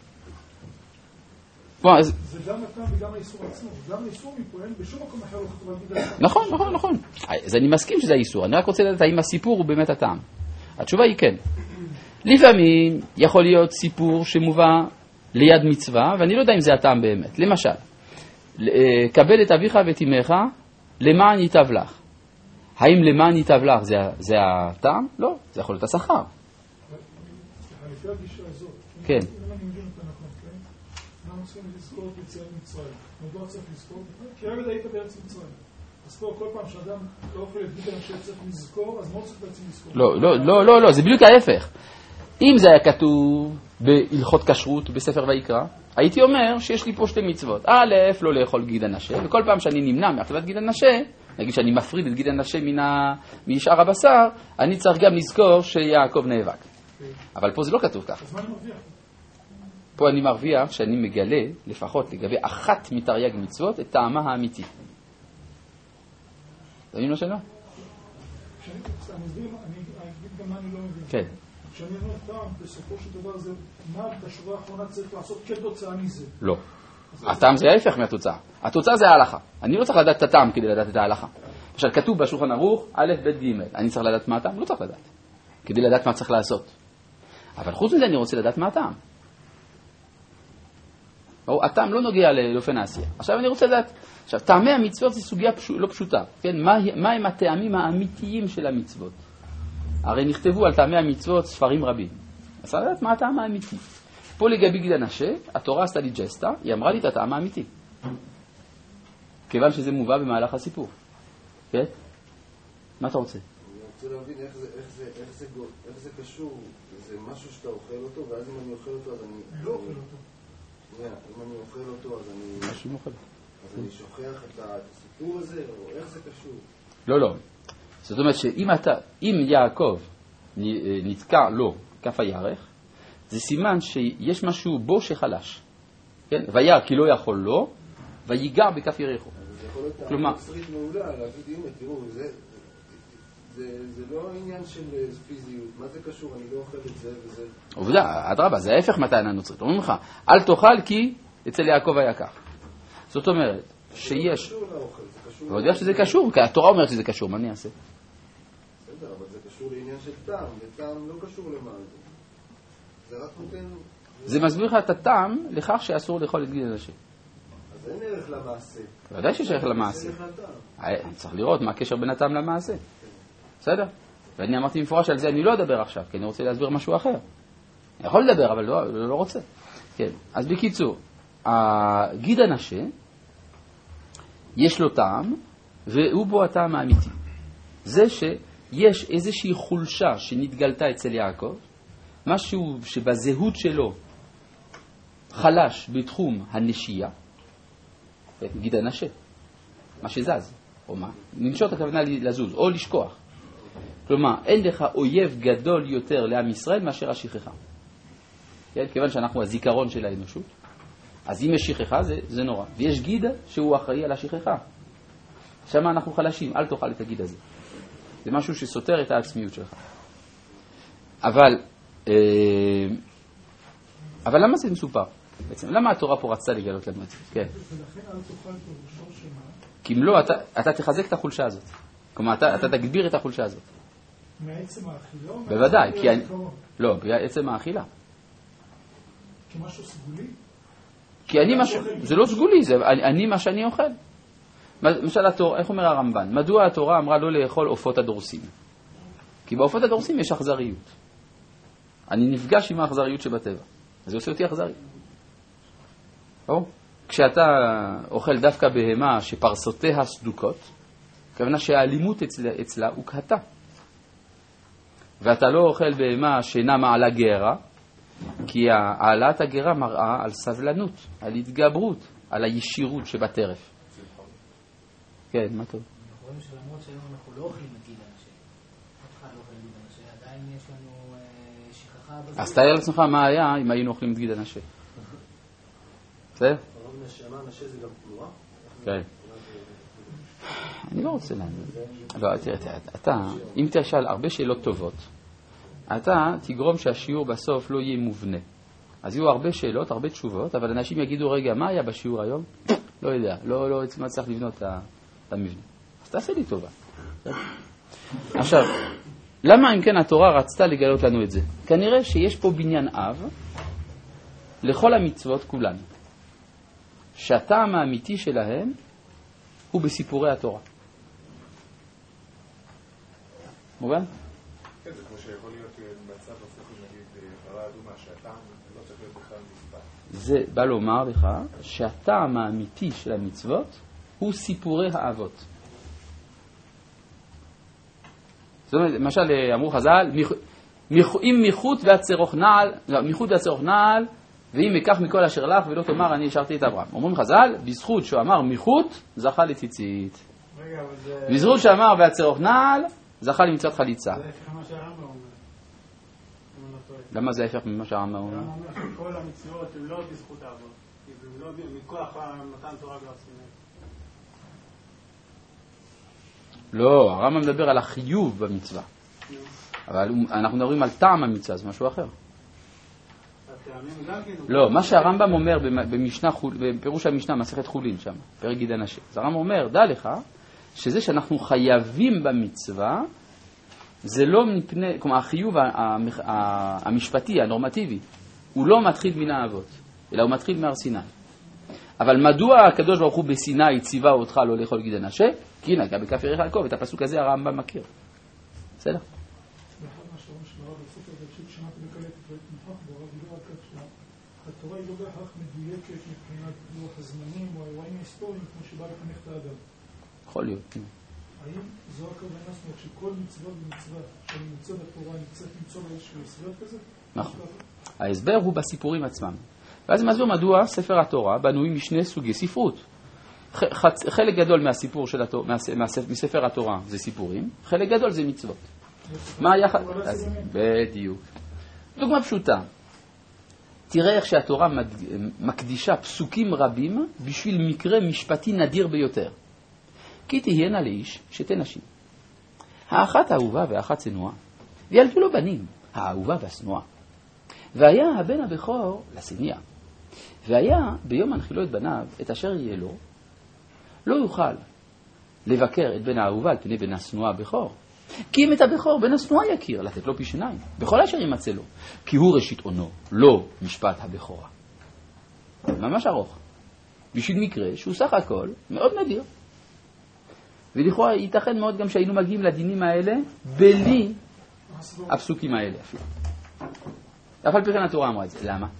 זה גם הטעם וגם האיסור עצמו. גם האיסור מפועל בשום מקום אחר לא כתוב להגיד על זה. נכון. אז אני מסכים שזה האיסור. אני רק רוצה לדעת האם הסיפור הוא באמת הטעם. התשובה היא כן. לפעמים יכול להיות סיפור שמובא ליד מצווה, ואני לא יודע אם זה הטעם באמת. למשל, קבל את אביך ואת אמך, למען ייטב לך. האם למען ייטב לך זה הטעם? לא, זה יכול להיות השכר. לפי הגישה הזאת, כן. אם אני מבין אותה נכון, כן? אנחנו צריכים לזכור את יציאת מצרים. מדוע צריך לזכור? כי הרגע היית בארץ מצרים. אז פה כל פעם שאדם לא אוכל את גידל שצריך לזכור, אז מה צריך בעצם לזכור? לא, זה בדיוק ההפך. אם זה היה כתוב בהלכות כשרות בספר ויקרא, הייתי אומר שיש לי פה שתי מצוות. א', לא לאכול גיד הנשה, וכל פעם שאני נמנע מאכילת גיד הנשה, נגיד שאני מפריד את גיד הנשה משאר הבשר, אני צריך גם לזכור שיעקב נאבק. אבל פה זה לא כתוב כך. אז מה אני מרוויח? פה אני מרוויח שאני מגלה, לפחות לגבי אחת מתרי"ג מצוות, את טעמה האמיתי. אתה מבין מה שלא? אני אגיד גם מה אני לא מבין. כן. כשאני אומר טעם, בסופו של דבר זה מה בשורה האחרונה צריך לעשות כתוצאה מזה. לא. הטעם זה ההפך מהתוצאה. התוצאה זה ההלכה. אני לא צריך לדעת את הטעם כדי לדעת את ההלכה. למשל, כתוב בשולחן ערוך, א', ב', ג'. אני צריך לדעת מה הטעם? לא צריך לדעת. כדי לדעת מה צריך לעשות. אבל חוץ מזה אני רוצה לדעת מה הטעם. הטעם לא נוגע לאופן העשייה. עכשיו אני רוצה לדעת, טעמי המצוות זה סוגיה לא פשוטה. כן? מה הם הטעמים האמיתיים של המצוות? הרי נכתבו על טעמי המצוות ספרים רבים. אז אני יודעת מה הטעם האמיתי. פה לגבי גיד הנשה, התורה עשתה לי ג'סטה, היא אמרה לי את הטעם האמיתי. כיוון שזה מובא במהלך הסיפור. כן? מה אתה רוצה? אני רוצה להבין איך זה קשור. זה משהו שאתה אוכל אותו, ואז אם אני אוכל אותו, אז אני... לא אוכל אותו. אם אני אוכל אותו, אז אני... משהו מוכל. אז אני שוכח את הסיפור הזה, או איך זה קשור? לא. זאת אומרת שאם יעקב נתקע לו כף הירך, זה סימן שיש משהו בו שחלש. כן? וירא כי לא יכול לו, ויגע בכף ירכו. זה יכול להיות טעם מצרית מעולה, להגיד, הנה, תראו, זה לא עניין של פיזיות. מה זה קשור? אני לא אוכל את זה וזה... עובדה, אדרבה, זה ההפך מהטענה הנוצרית. אומרים לך, אל תאכל כי אצל יעקב היה כך. זאת אומרת, שיש... זה קשור לאוכל, זה קשור... הוא יודע שזה קשור, כי התורה אומרת שזה קשור, מה אני אעשה? בסדר, אבל זה קשור לעניין של טעם, וטעם לא קשור למה זה. זה רק נותן... זה מסביר לך את הטעם לכך שאסור לאכול את גיד הנשה. אז אין ערך למעשה. ודאי שיש ערך למעשה. צריך לראות מה הקשר בין הטעם למעשה. בסדר? ואני אמרתי מפורש על זה, אני לא אדבר עכשיו, כי אני רוצה להסביר משהו אחר. אני יכול לדבר, אבל לא רוצה. כן, אז בקיצור, גיד הנשה, יש לו טעם, והוא בו הטעם האמיתי. זה שיש איזושהי חולשה שנתגלתה אצל יעקב, משהו שבזהות שלו חלש בתחום הנשייה, גיד הנשה, מה שזז, או מה? לנשות הכוונה לזוז, או לשכוח. כלומר, אין לך אויב גדול יותר לעם ישראל מאשר השכחה. כן? כיוון שאנחנו הזיכרון של האנושות, אז אם יש שכחה זה נורא. ויש גיד שהוא אחראי על השכחה. שם אנחנו חלשים, אל תאכל את הגיד הזה. זה משהו שסותר את העצמיות שלך. אבל למה זה מסופר? בעצם, למה התורה פה רצתה לגלות לנו את זה? כן. ולכן אל תאכל פירושו שמה? כי אם לא, אתה תחזק את החולשה הזאת. כלומר, אתה תגביר את החולשה הזאת. מעצם האכילה? בוודאי, כי לא, בעצם האכילה. כמשהו סגולי? כי זה לא סגולי, אני מה שאני אוכל. למשל, איך אומר הרמב"ן? מדוע התורה אמרה לא לאכול עופות הדורסים? כי בעופות הדורסים יש אכזריות. אני נפגש עם האכזריות שבטבע. אז זה עושה אותי אכזרי. כשאתה אוכל דווקא בהמה שפרסותיה סדוקות, הכוונה שהאלימות אצלה הוא קהתה. ואתה לא אוכל בהמה שאינה מעלה גרה, כי העלאת הגרה מראה על סבלנות, על התגברות, על הישירות שבטרף. כן, מה טוב? אנחנו רואים שלמרות שהיום אנחנו לא אוכלים את גיד הנשה, אף אחד לא אוכל את גיד הנשה, עדיין יש לנו שכחה בזה. אז תאר לעצמך מה היה אם היינו אוכלים את גיד הנשה. בסדר? הרב נשמה, נשה זה גם תנועה? כן. אני לא רוצה לענות. לא, תראה, אתה, אם תשאל הרבה שאלות טובות, אתה תגרום שהשיעור בסוף לא יהיה מובנה. אז יהיו הרבה שאלות, הרבה תשובות, אבל אנשים יגידו, רגע, מה היה בשיעור היום? לא יודע, לא צריך לבנות את המבנה. אז תעשה לי טובה. עכשיו, למה אם כן התורה רצתה לגלות לנו את זה? כנראה שיש פה בניין אב לכל המצוות כולן, שהטעם האמיתי שלהם הוא בסיפורי התורה. מובן? כן, זה כמו שיכול להיות מצב הפוך, נגיד, פרה אדומה, שהטעם לא צריך להיות בכלל מספר. זה בא לומר לך שהטעם האמיתי של המצוות הוא סיפורי האבות. זאת אומרת, למשל אמרו חז"ל, אם מיחוט והצרוך נעל, מיחוט והצרוך נעל, ואם אקח מכל אשר לך ולא תאמר אני השארתי את אברהם. אומרים חז"ל, בזכות שהוא אמר מיחוט, זכה לציצית. בזכות שאמר והצרוך נעל, זכה למצוות חליצה. זה ההפך ממה שהרמב"ם אומר. למה זה ההפך ממה שהרמב"ם אומר? הרמב"ם אומר שכל המצוות הן לא בזכות האבות, כי זה לא מכוח מתן תורה והסיני. לא, הרמב"ם מדבר על החיוב במצווה. אבל אנחנו מדברים על טעם המצווה, זה משהו אחר. לא, מה שהרמב"ם אומר בפירוש המשנה, מסכת חולין שם, פרק גיד הנשה. אז הרמב"ם אומר, דע לך, שזה שאנחנו חייבים במצווה, זה לא מפני, כלומר, החיוב המשפטי, הנורמטיבי, הוא לא מתחיל מן האבות, אלא הוא מתחיל מהר סיני. אבל מדוע הקדוש ברוך הוא בסיני ציווה אותך לא לאכול גיד הנשה? כי נגע בכף ירך יעקב, את הפסוק הזה הרמב"ם מכיר. בסדר? באחד מהשיעורים של הרב בספר בראשית שמעתי בקלטת והתנוכח בו, הרב דיבר על כך שהתורה היא לא בהכרח מדויקת מבחינת לוח הזמנים או האירועים ההיסטוריים כמו שבא לחנך את האדם. יכול להיות. האם זו הכוונה, זאת אומרת שכל מצווה ומצווה שאני מוצא בתורה נצטרך למצוא לה איזשהו הסבר כזה? נכון. ההסבר הוא בסיפורים עצמם. ואז מסביר מדוע ספר התורה בנוי משני סוגי ספרות. חלק גדול מהסיפור של מספר התורה זה סיפורים, חלק גדול זה מצוות. מה היחד? בדיוק. דוגמה פשוטה. תראה איך שהתורה מקדישה פסוקים רבים בשביל מקרה משפטי נדיר ביותר. כי תהיינה לאיש שתי נשים. האחת האהובה והאחת צנועה. וילדו לו בנים, האהובה והשנואה. והיה הבן הבכור לשניה. והיה ביום הנחילו את בניו, את אשר יהיה לו, לא יוכל לבקר את בן האהובה על פני בן השנואה הבכור. כי אם את הבכור בן השנואה יכיר, לתת לו פי שניים, בכל אשר ימצא לו. כי הוא ראשית עונו, לא משפט הבכורה. ממש ארוך. בשביל מקרה שהוא סך הכל מאוד נדיר. ולכאורה ייתכן מאוד גם שהיינו מגיעים לדינים האלה בלי הפסוקים האלה אפילו. אף על פי כן התורה אמרה את זה. למה?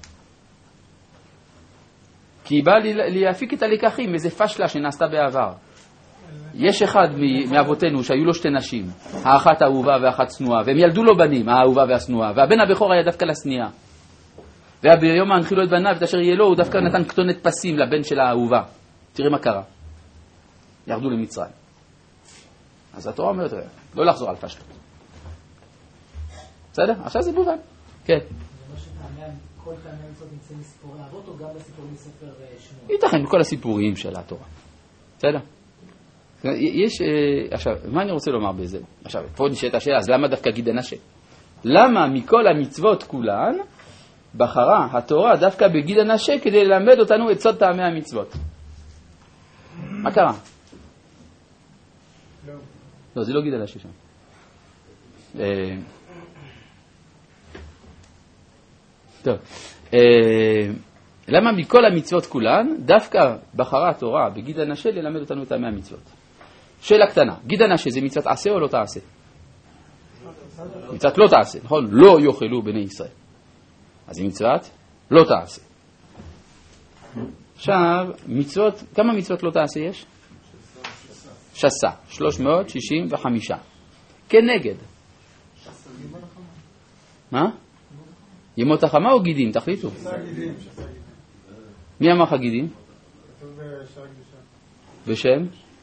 כי היא באה להפיק את הלקחים, איזה פשלה שנעשתה בעבר. יש אחד מאבותינו שהיו לו שתי נשים, האחת האהובה והאחת שנואה, והם ילדו לו בנים, האהובה והשנואה, והבן הבכור היה דווקא לשנייה. וביום הנחילו את בניו, את אשר יהיה לו, הוא דווקא נתן כתונת פסים לבן של האהובה. תראה מה קרה. ירדו למצרים. אז התורה אומרת, לא לחזור על פשלות. בסדר? עכשיו זה מובן. כן. כל טעמי המצוות נמצאים בסיפורי אבות או גם בסיפורים מספר שמות? ייתכן בכל הסיפורים של התורה. בסדר? יש, עכשיו, מה אני רוצה לומר בזה? עכשיו, פה נשאלת השאלה, אז למה דווקא גיד הנשה? למה מכל המצוות כולן בחרה התורה דווקא בגיד הנשה כדי ללמד אותנו את סוד טעמי המצוות? מה קרה? לא, זה לא גיד הנשה שם. טוב, למה מכל המצוות כולן, דווקא בחרה התורה בגיד הנשה ללמד אותנו את 100 המצוות? שאלה קטנה, גיד הנשה זה מצוות עשה או לא תעשה? מצוות לא תעשה, נכון? לא יאכלו בני ישראל. אז היא מצוות לא תעשה. עכשיו, מצוות, כמה מצוות לא תעשה יש? שסה, 365. כנגד. מה? ימות החמה או גידים? תחליטו. מי אמר לך גידים? בשם?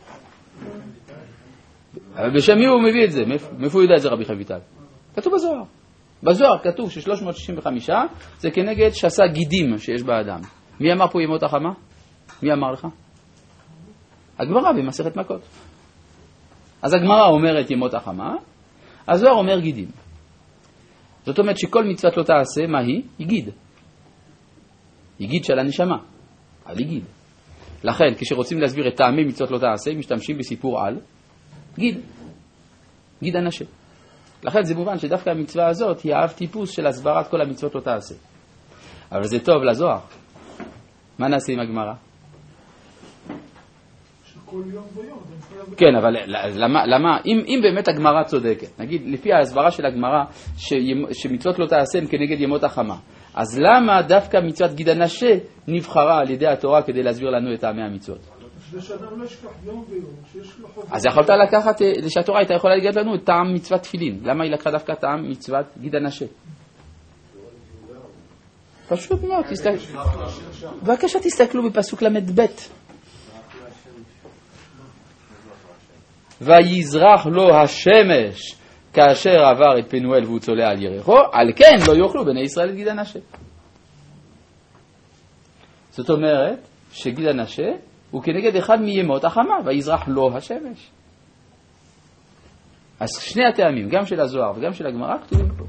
בשם מי הוא מביא את זה? מאיפה הוא יודע את זה רבי חביטל? כתוב בזוהר. בזוהר כתוב ש365 זה כנגד שסה גידים שיש באדם. מי אמר פה ימות החמה? מי אמר לך? הגמרא במסכת מכות. אז הגמרא אומרת ימות החמה, הזוהר אומר גידים. זאת אומרת שכל מצוות לא תעשה, מה היא? היא גיד. היא גיד של הנשמה. על היא גיד. לכן, כשרוצים להסביר את טעמי מצוות לא תעשה, משתמשים בסיפור על גיד. גיד הנשה. לכן זה מובן שדווקא המצווה הזאת היא האב טיפוס של הסברת כל המצוות לא תעשה. אבל זה טוב לזוהר. מה נעשה עם הגמרא? שכל יום ויום. כן, אבל למה? אם באמת הגמרא צודקת, נגיד לפי ההסברה של הגמרא שמצוות לא תעשה הם כנגד ימות החמה, אז למה דווקא מצוות גיד הנשה נבחרה על ידי התורה כדי להסביר לנו את טעמי המצוות? כדי שאדם לא ישכח יום ויום, שיש לו חוב. אז יכולת לקחת, שהתורה הייתה יכולה להגיד לנו את טעם מצוות תפילין. למה היא לקחה דווקא טעם מצוות גיד הנשה? פשוט מאוד, בבקשה תסתכלו בפסוק למד ב' ויזרח לו השמש כאשר עבר את פנואל והוא צולע על יריחו, על כן לא יאכלו בני ישראל את גיד הנשה. זאת אומרת שגיד הנשה הוא כנגד אחד מימות החמה, ויזרח לו השמש. אז שני הטעמים, גם של הזוהר וגם של הגמרא, כתובים פה.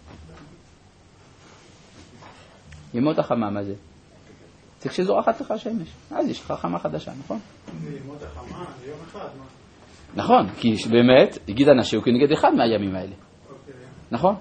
ימות החמה, מה זה? זה כשזורחת לך השמש. אז יש לך חמה חדשה, נכון? ימות החמה, זה יום אחד, מה? נכון, כי באמת, גיד הנשה הוא כנגד אחד מהימים האלה. נכון?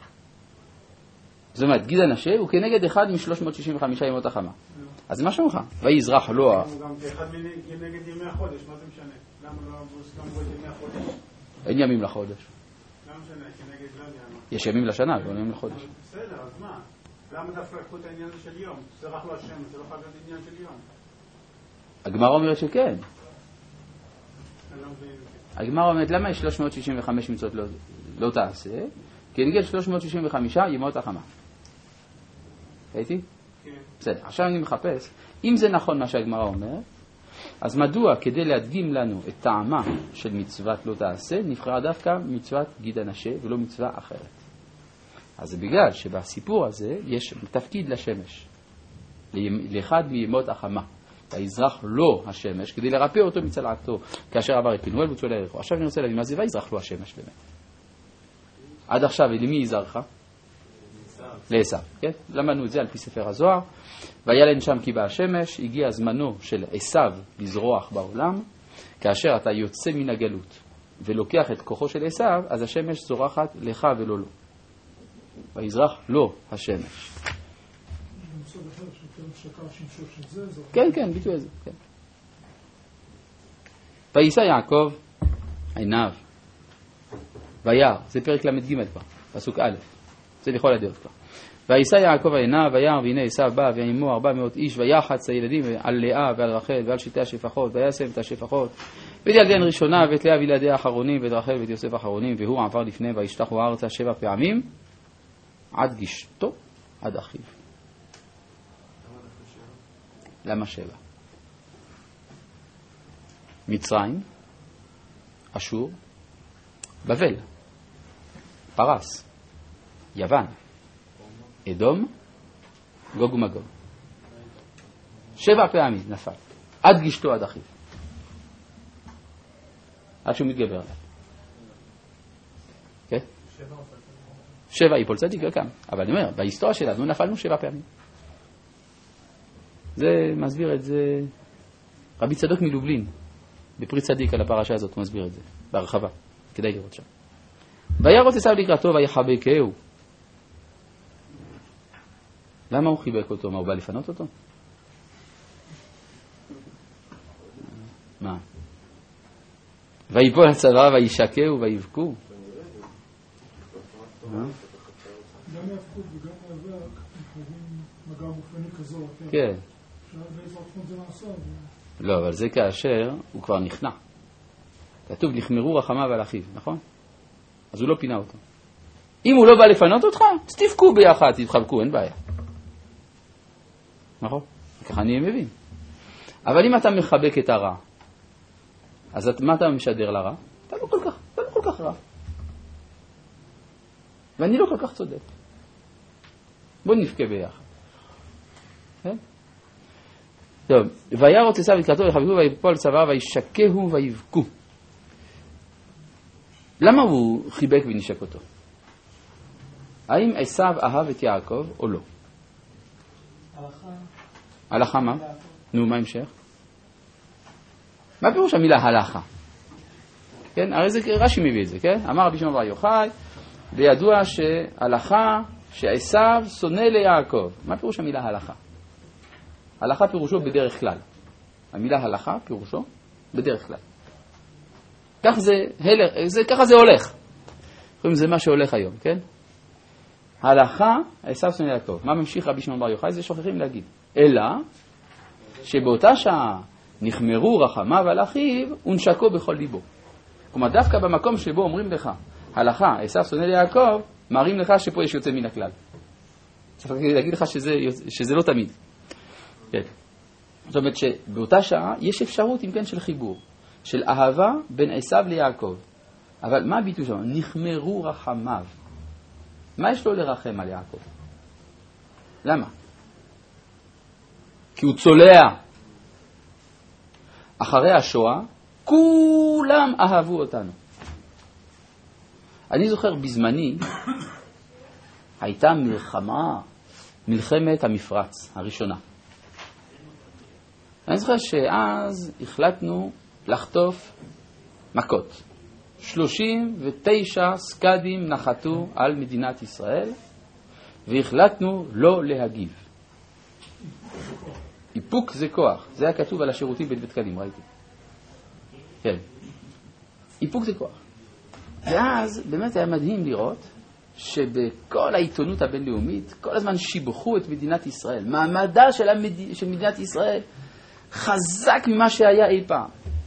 זאת אומרת, גיד הנשה הוא כנגד אחד מ365 ימות החמה. אז מה שלומך? ויזרח לו... גם כאחד נגד ימי החודש, מה זה משנה? למה לא מוסכם בו את ימי החודש? אין ימים לחודש. למה משנה? כנגד לא יודע מה. יש ימים לשנה, לא ימים לחודש. בסדר, אז מה? למה דווקא לקחו את העניין הזה של יום? זרח לו השם, זה לא חייב להיות עניין של יום. הגמרא אומרת שכן. אני לא מבין. הגמרא אומרת, למה יש 365 מצוות לא תעשה? כי נגיד 365 ימות החמה. ראיתי? כן. בסדר, עכשיו אני מחפש. אם זה נכון מה שהגמרא אומרת, אז מדוע כדי להדגים לנו את טעמה של מצוות לא תעשה, נבחרה דווקא מצוות גיד הנשה ולא מצווה אחרת? אז זה בגלל שבסיפור הזה יש תפקיד לשמש, לאחד מימות החמה. ויזרח לו השמש, כדי לרפא אותו מצלעתו, כאשר עבר את פנואל וצולע יריחו. עכשיו אני רוצה להבין מה זה ויזרח לו השמש באמת. עד עכשיו, למי היא זרחה? לעשו, כן? למדנו את זה על פי ספר הזוהר. וילן שם כי בא השמש, הגיע זמנו של עשו לזרוח בעולם, כאשר אתה יוצא מן הגלות ולוקח את כוחו של עשו, אז השמש זורחת לך ולא לו. ויזרח לו השמש. כן, כן, ביטוי הזה, כן. ויישא יעקב עיניו וירא, זה פרק למד כבר, פסוק א', זה לכל הדעות כבר. ויישא יעקב עיניו וירא, והנה עשיו בא ועמו 400 איש, ויחץ הילדים על לאה ועל רחל ועל שתי השפחות, וישם את השפחות, ואת ילדיהן ראשונה ואת לאה וילדיה האחרונים, ואת רחל ואת יוסף האחרונים, והוא עבר לפניהם וישתחו ארצה 7 פעמים עד גשתו עד אחיו. למה 7? מצרים, אשור, בבל, פרס, יוון, אדום, גוג ומגוג. 7 פעמים נפל, עד גשתו עד אחיו. עד שהוא מתגבר עליו. כן? 7 יפול צדיק וקם. אבל אני אומר, בהיסטוריה שלנו נפלנו 7 פעמים. זה מסביר את זה רבי צדוק מלובלין, בפרי צדיק על הפרשה הזאת, הוא מסביר את זה, בהרחבה, כדאי לראות שם. וירוץ עשיו לקראתו ויחבקהו. למה הוא חיבק אותו? מה, הוא בא לפנות אותו? מה? ויפול הצבא וישקהו ויבכו. גם יהפכות וגם יהווק מחייבים מגע גופני כזו. כן. באיזה אופן זה נעשה? לא, אבל זה כאשר הוא כבר נכנע. כתוב, נחמרו רחמיו על אחיו, נכון? אז הוא לא פינה אותו. אם הוא לא בא לפנות אותך, אז תבכו ביחד, תתחבקו, אין בעיה. נכון? ככה אני מבין. אבל אם אתה מחבק את הרע, אז מה אתה משדר לרע? אתה לא כל כך רע. ואני לא כל כך צודק. בוא נבכה ביחד. כן? טוב, וירא עשיו לקראתו ויחבקו ויפול צוואר וישקהו ויבכו. למה הוא חיבק ונשק אותו? האם עשיו אהב את יעקב או לא? הלכה מה? נו, מה המשך? מה פירוש המילה הלכה? כן, הרי זה רש"י מביא את זה, כן? אמר רבי שמעון בר יוחאי, וידוע שהלכה שעשיו שונא ליעקב. מה פירוש המילה הלכה? הלכה פירושו בדרך כלל. המילה הלכה פירושו בדרך כלל. ככה זה הולך. זה מה שהולך היום, כן? הלכה, עשיו שונא ליעקב. מה ממשיך רבי שמעון בר יוחאי? זה שוכחים להגיד. אלא שבאותה שעה נחמרו רחמיו על אחיו ונשקו בכל ליבו. כלומר, דווקא במקום שבו אומרים לך, הלכה, עשיו שונא ליעקב, מראים לך שפה יש יוצא מן הכלל. צריך להגיד לך שזה לא תמיד. כן. זאת אומרת שבאותה שעה יש אפשרות, אם כן, של חיבור, של אהבה בין עשיו ליעקב. אבל מה הביטוי שם? נחמרו רחמיו. מה יש לו לרחם על יעקב? למה? כי הוא צולע. אחרי השואה, כולם אהבו אותנו. אני זוכר בזמני, הייתה מלחמת המפרץ הראשונה. אני זוכר שאז החלטנו לחטוף מכות. 39 סקדים נחתו על מדינת ישראל, והחלטנו לא להגיב. איפוק זה כוח. זה היה כתוב על השירותים בבית קדים, ראיתי. כן. איפוק זה כוח. ואז באמת היה מדהים לראות שבכל העיתונות הבינלאומית כל הזמן שיבחו את מדינת ישראל. מעמדה של מדינת ישראל חזק ממה שהיה אי פעם.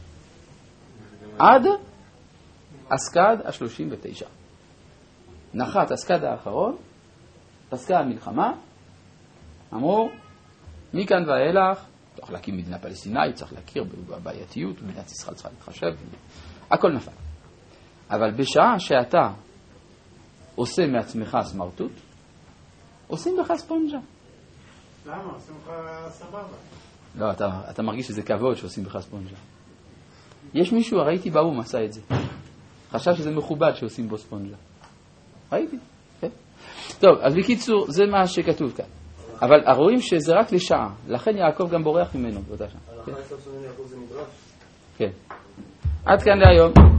עד הסקד ה-39. נחת הסקד האחרון, פסקה המלחמה, אמרו, מכאן ואילך, צריך להקים מדינה פלסטינאית, צריך להכיר בבעייתיות, מדינת ישראל צריכה להתחשב, הכל נפל. אבל בשעה שאתה עושה מעצמך סמרטוט, עושים לך ספונג'ה. למה? עושים לך סבבה. לא, אתה מרגיש שזה כבוד שעושים לך ספונג'ה. יש מישהו, ראיתי באום עשה את זה. חשב שזה מכובד שעושים בו ספונג'ה. ראיתי, כן. טוב, אז בקיצור, זה מה שכתוב כאן. אבל רואים שזה רק לשעה, לכן יעקב גם בורח ממנו באותה שעה. הלכה עשיו שונא ליעקב זה מדרש? כן. עד כאן להיום.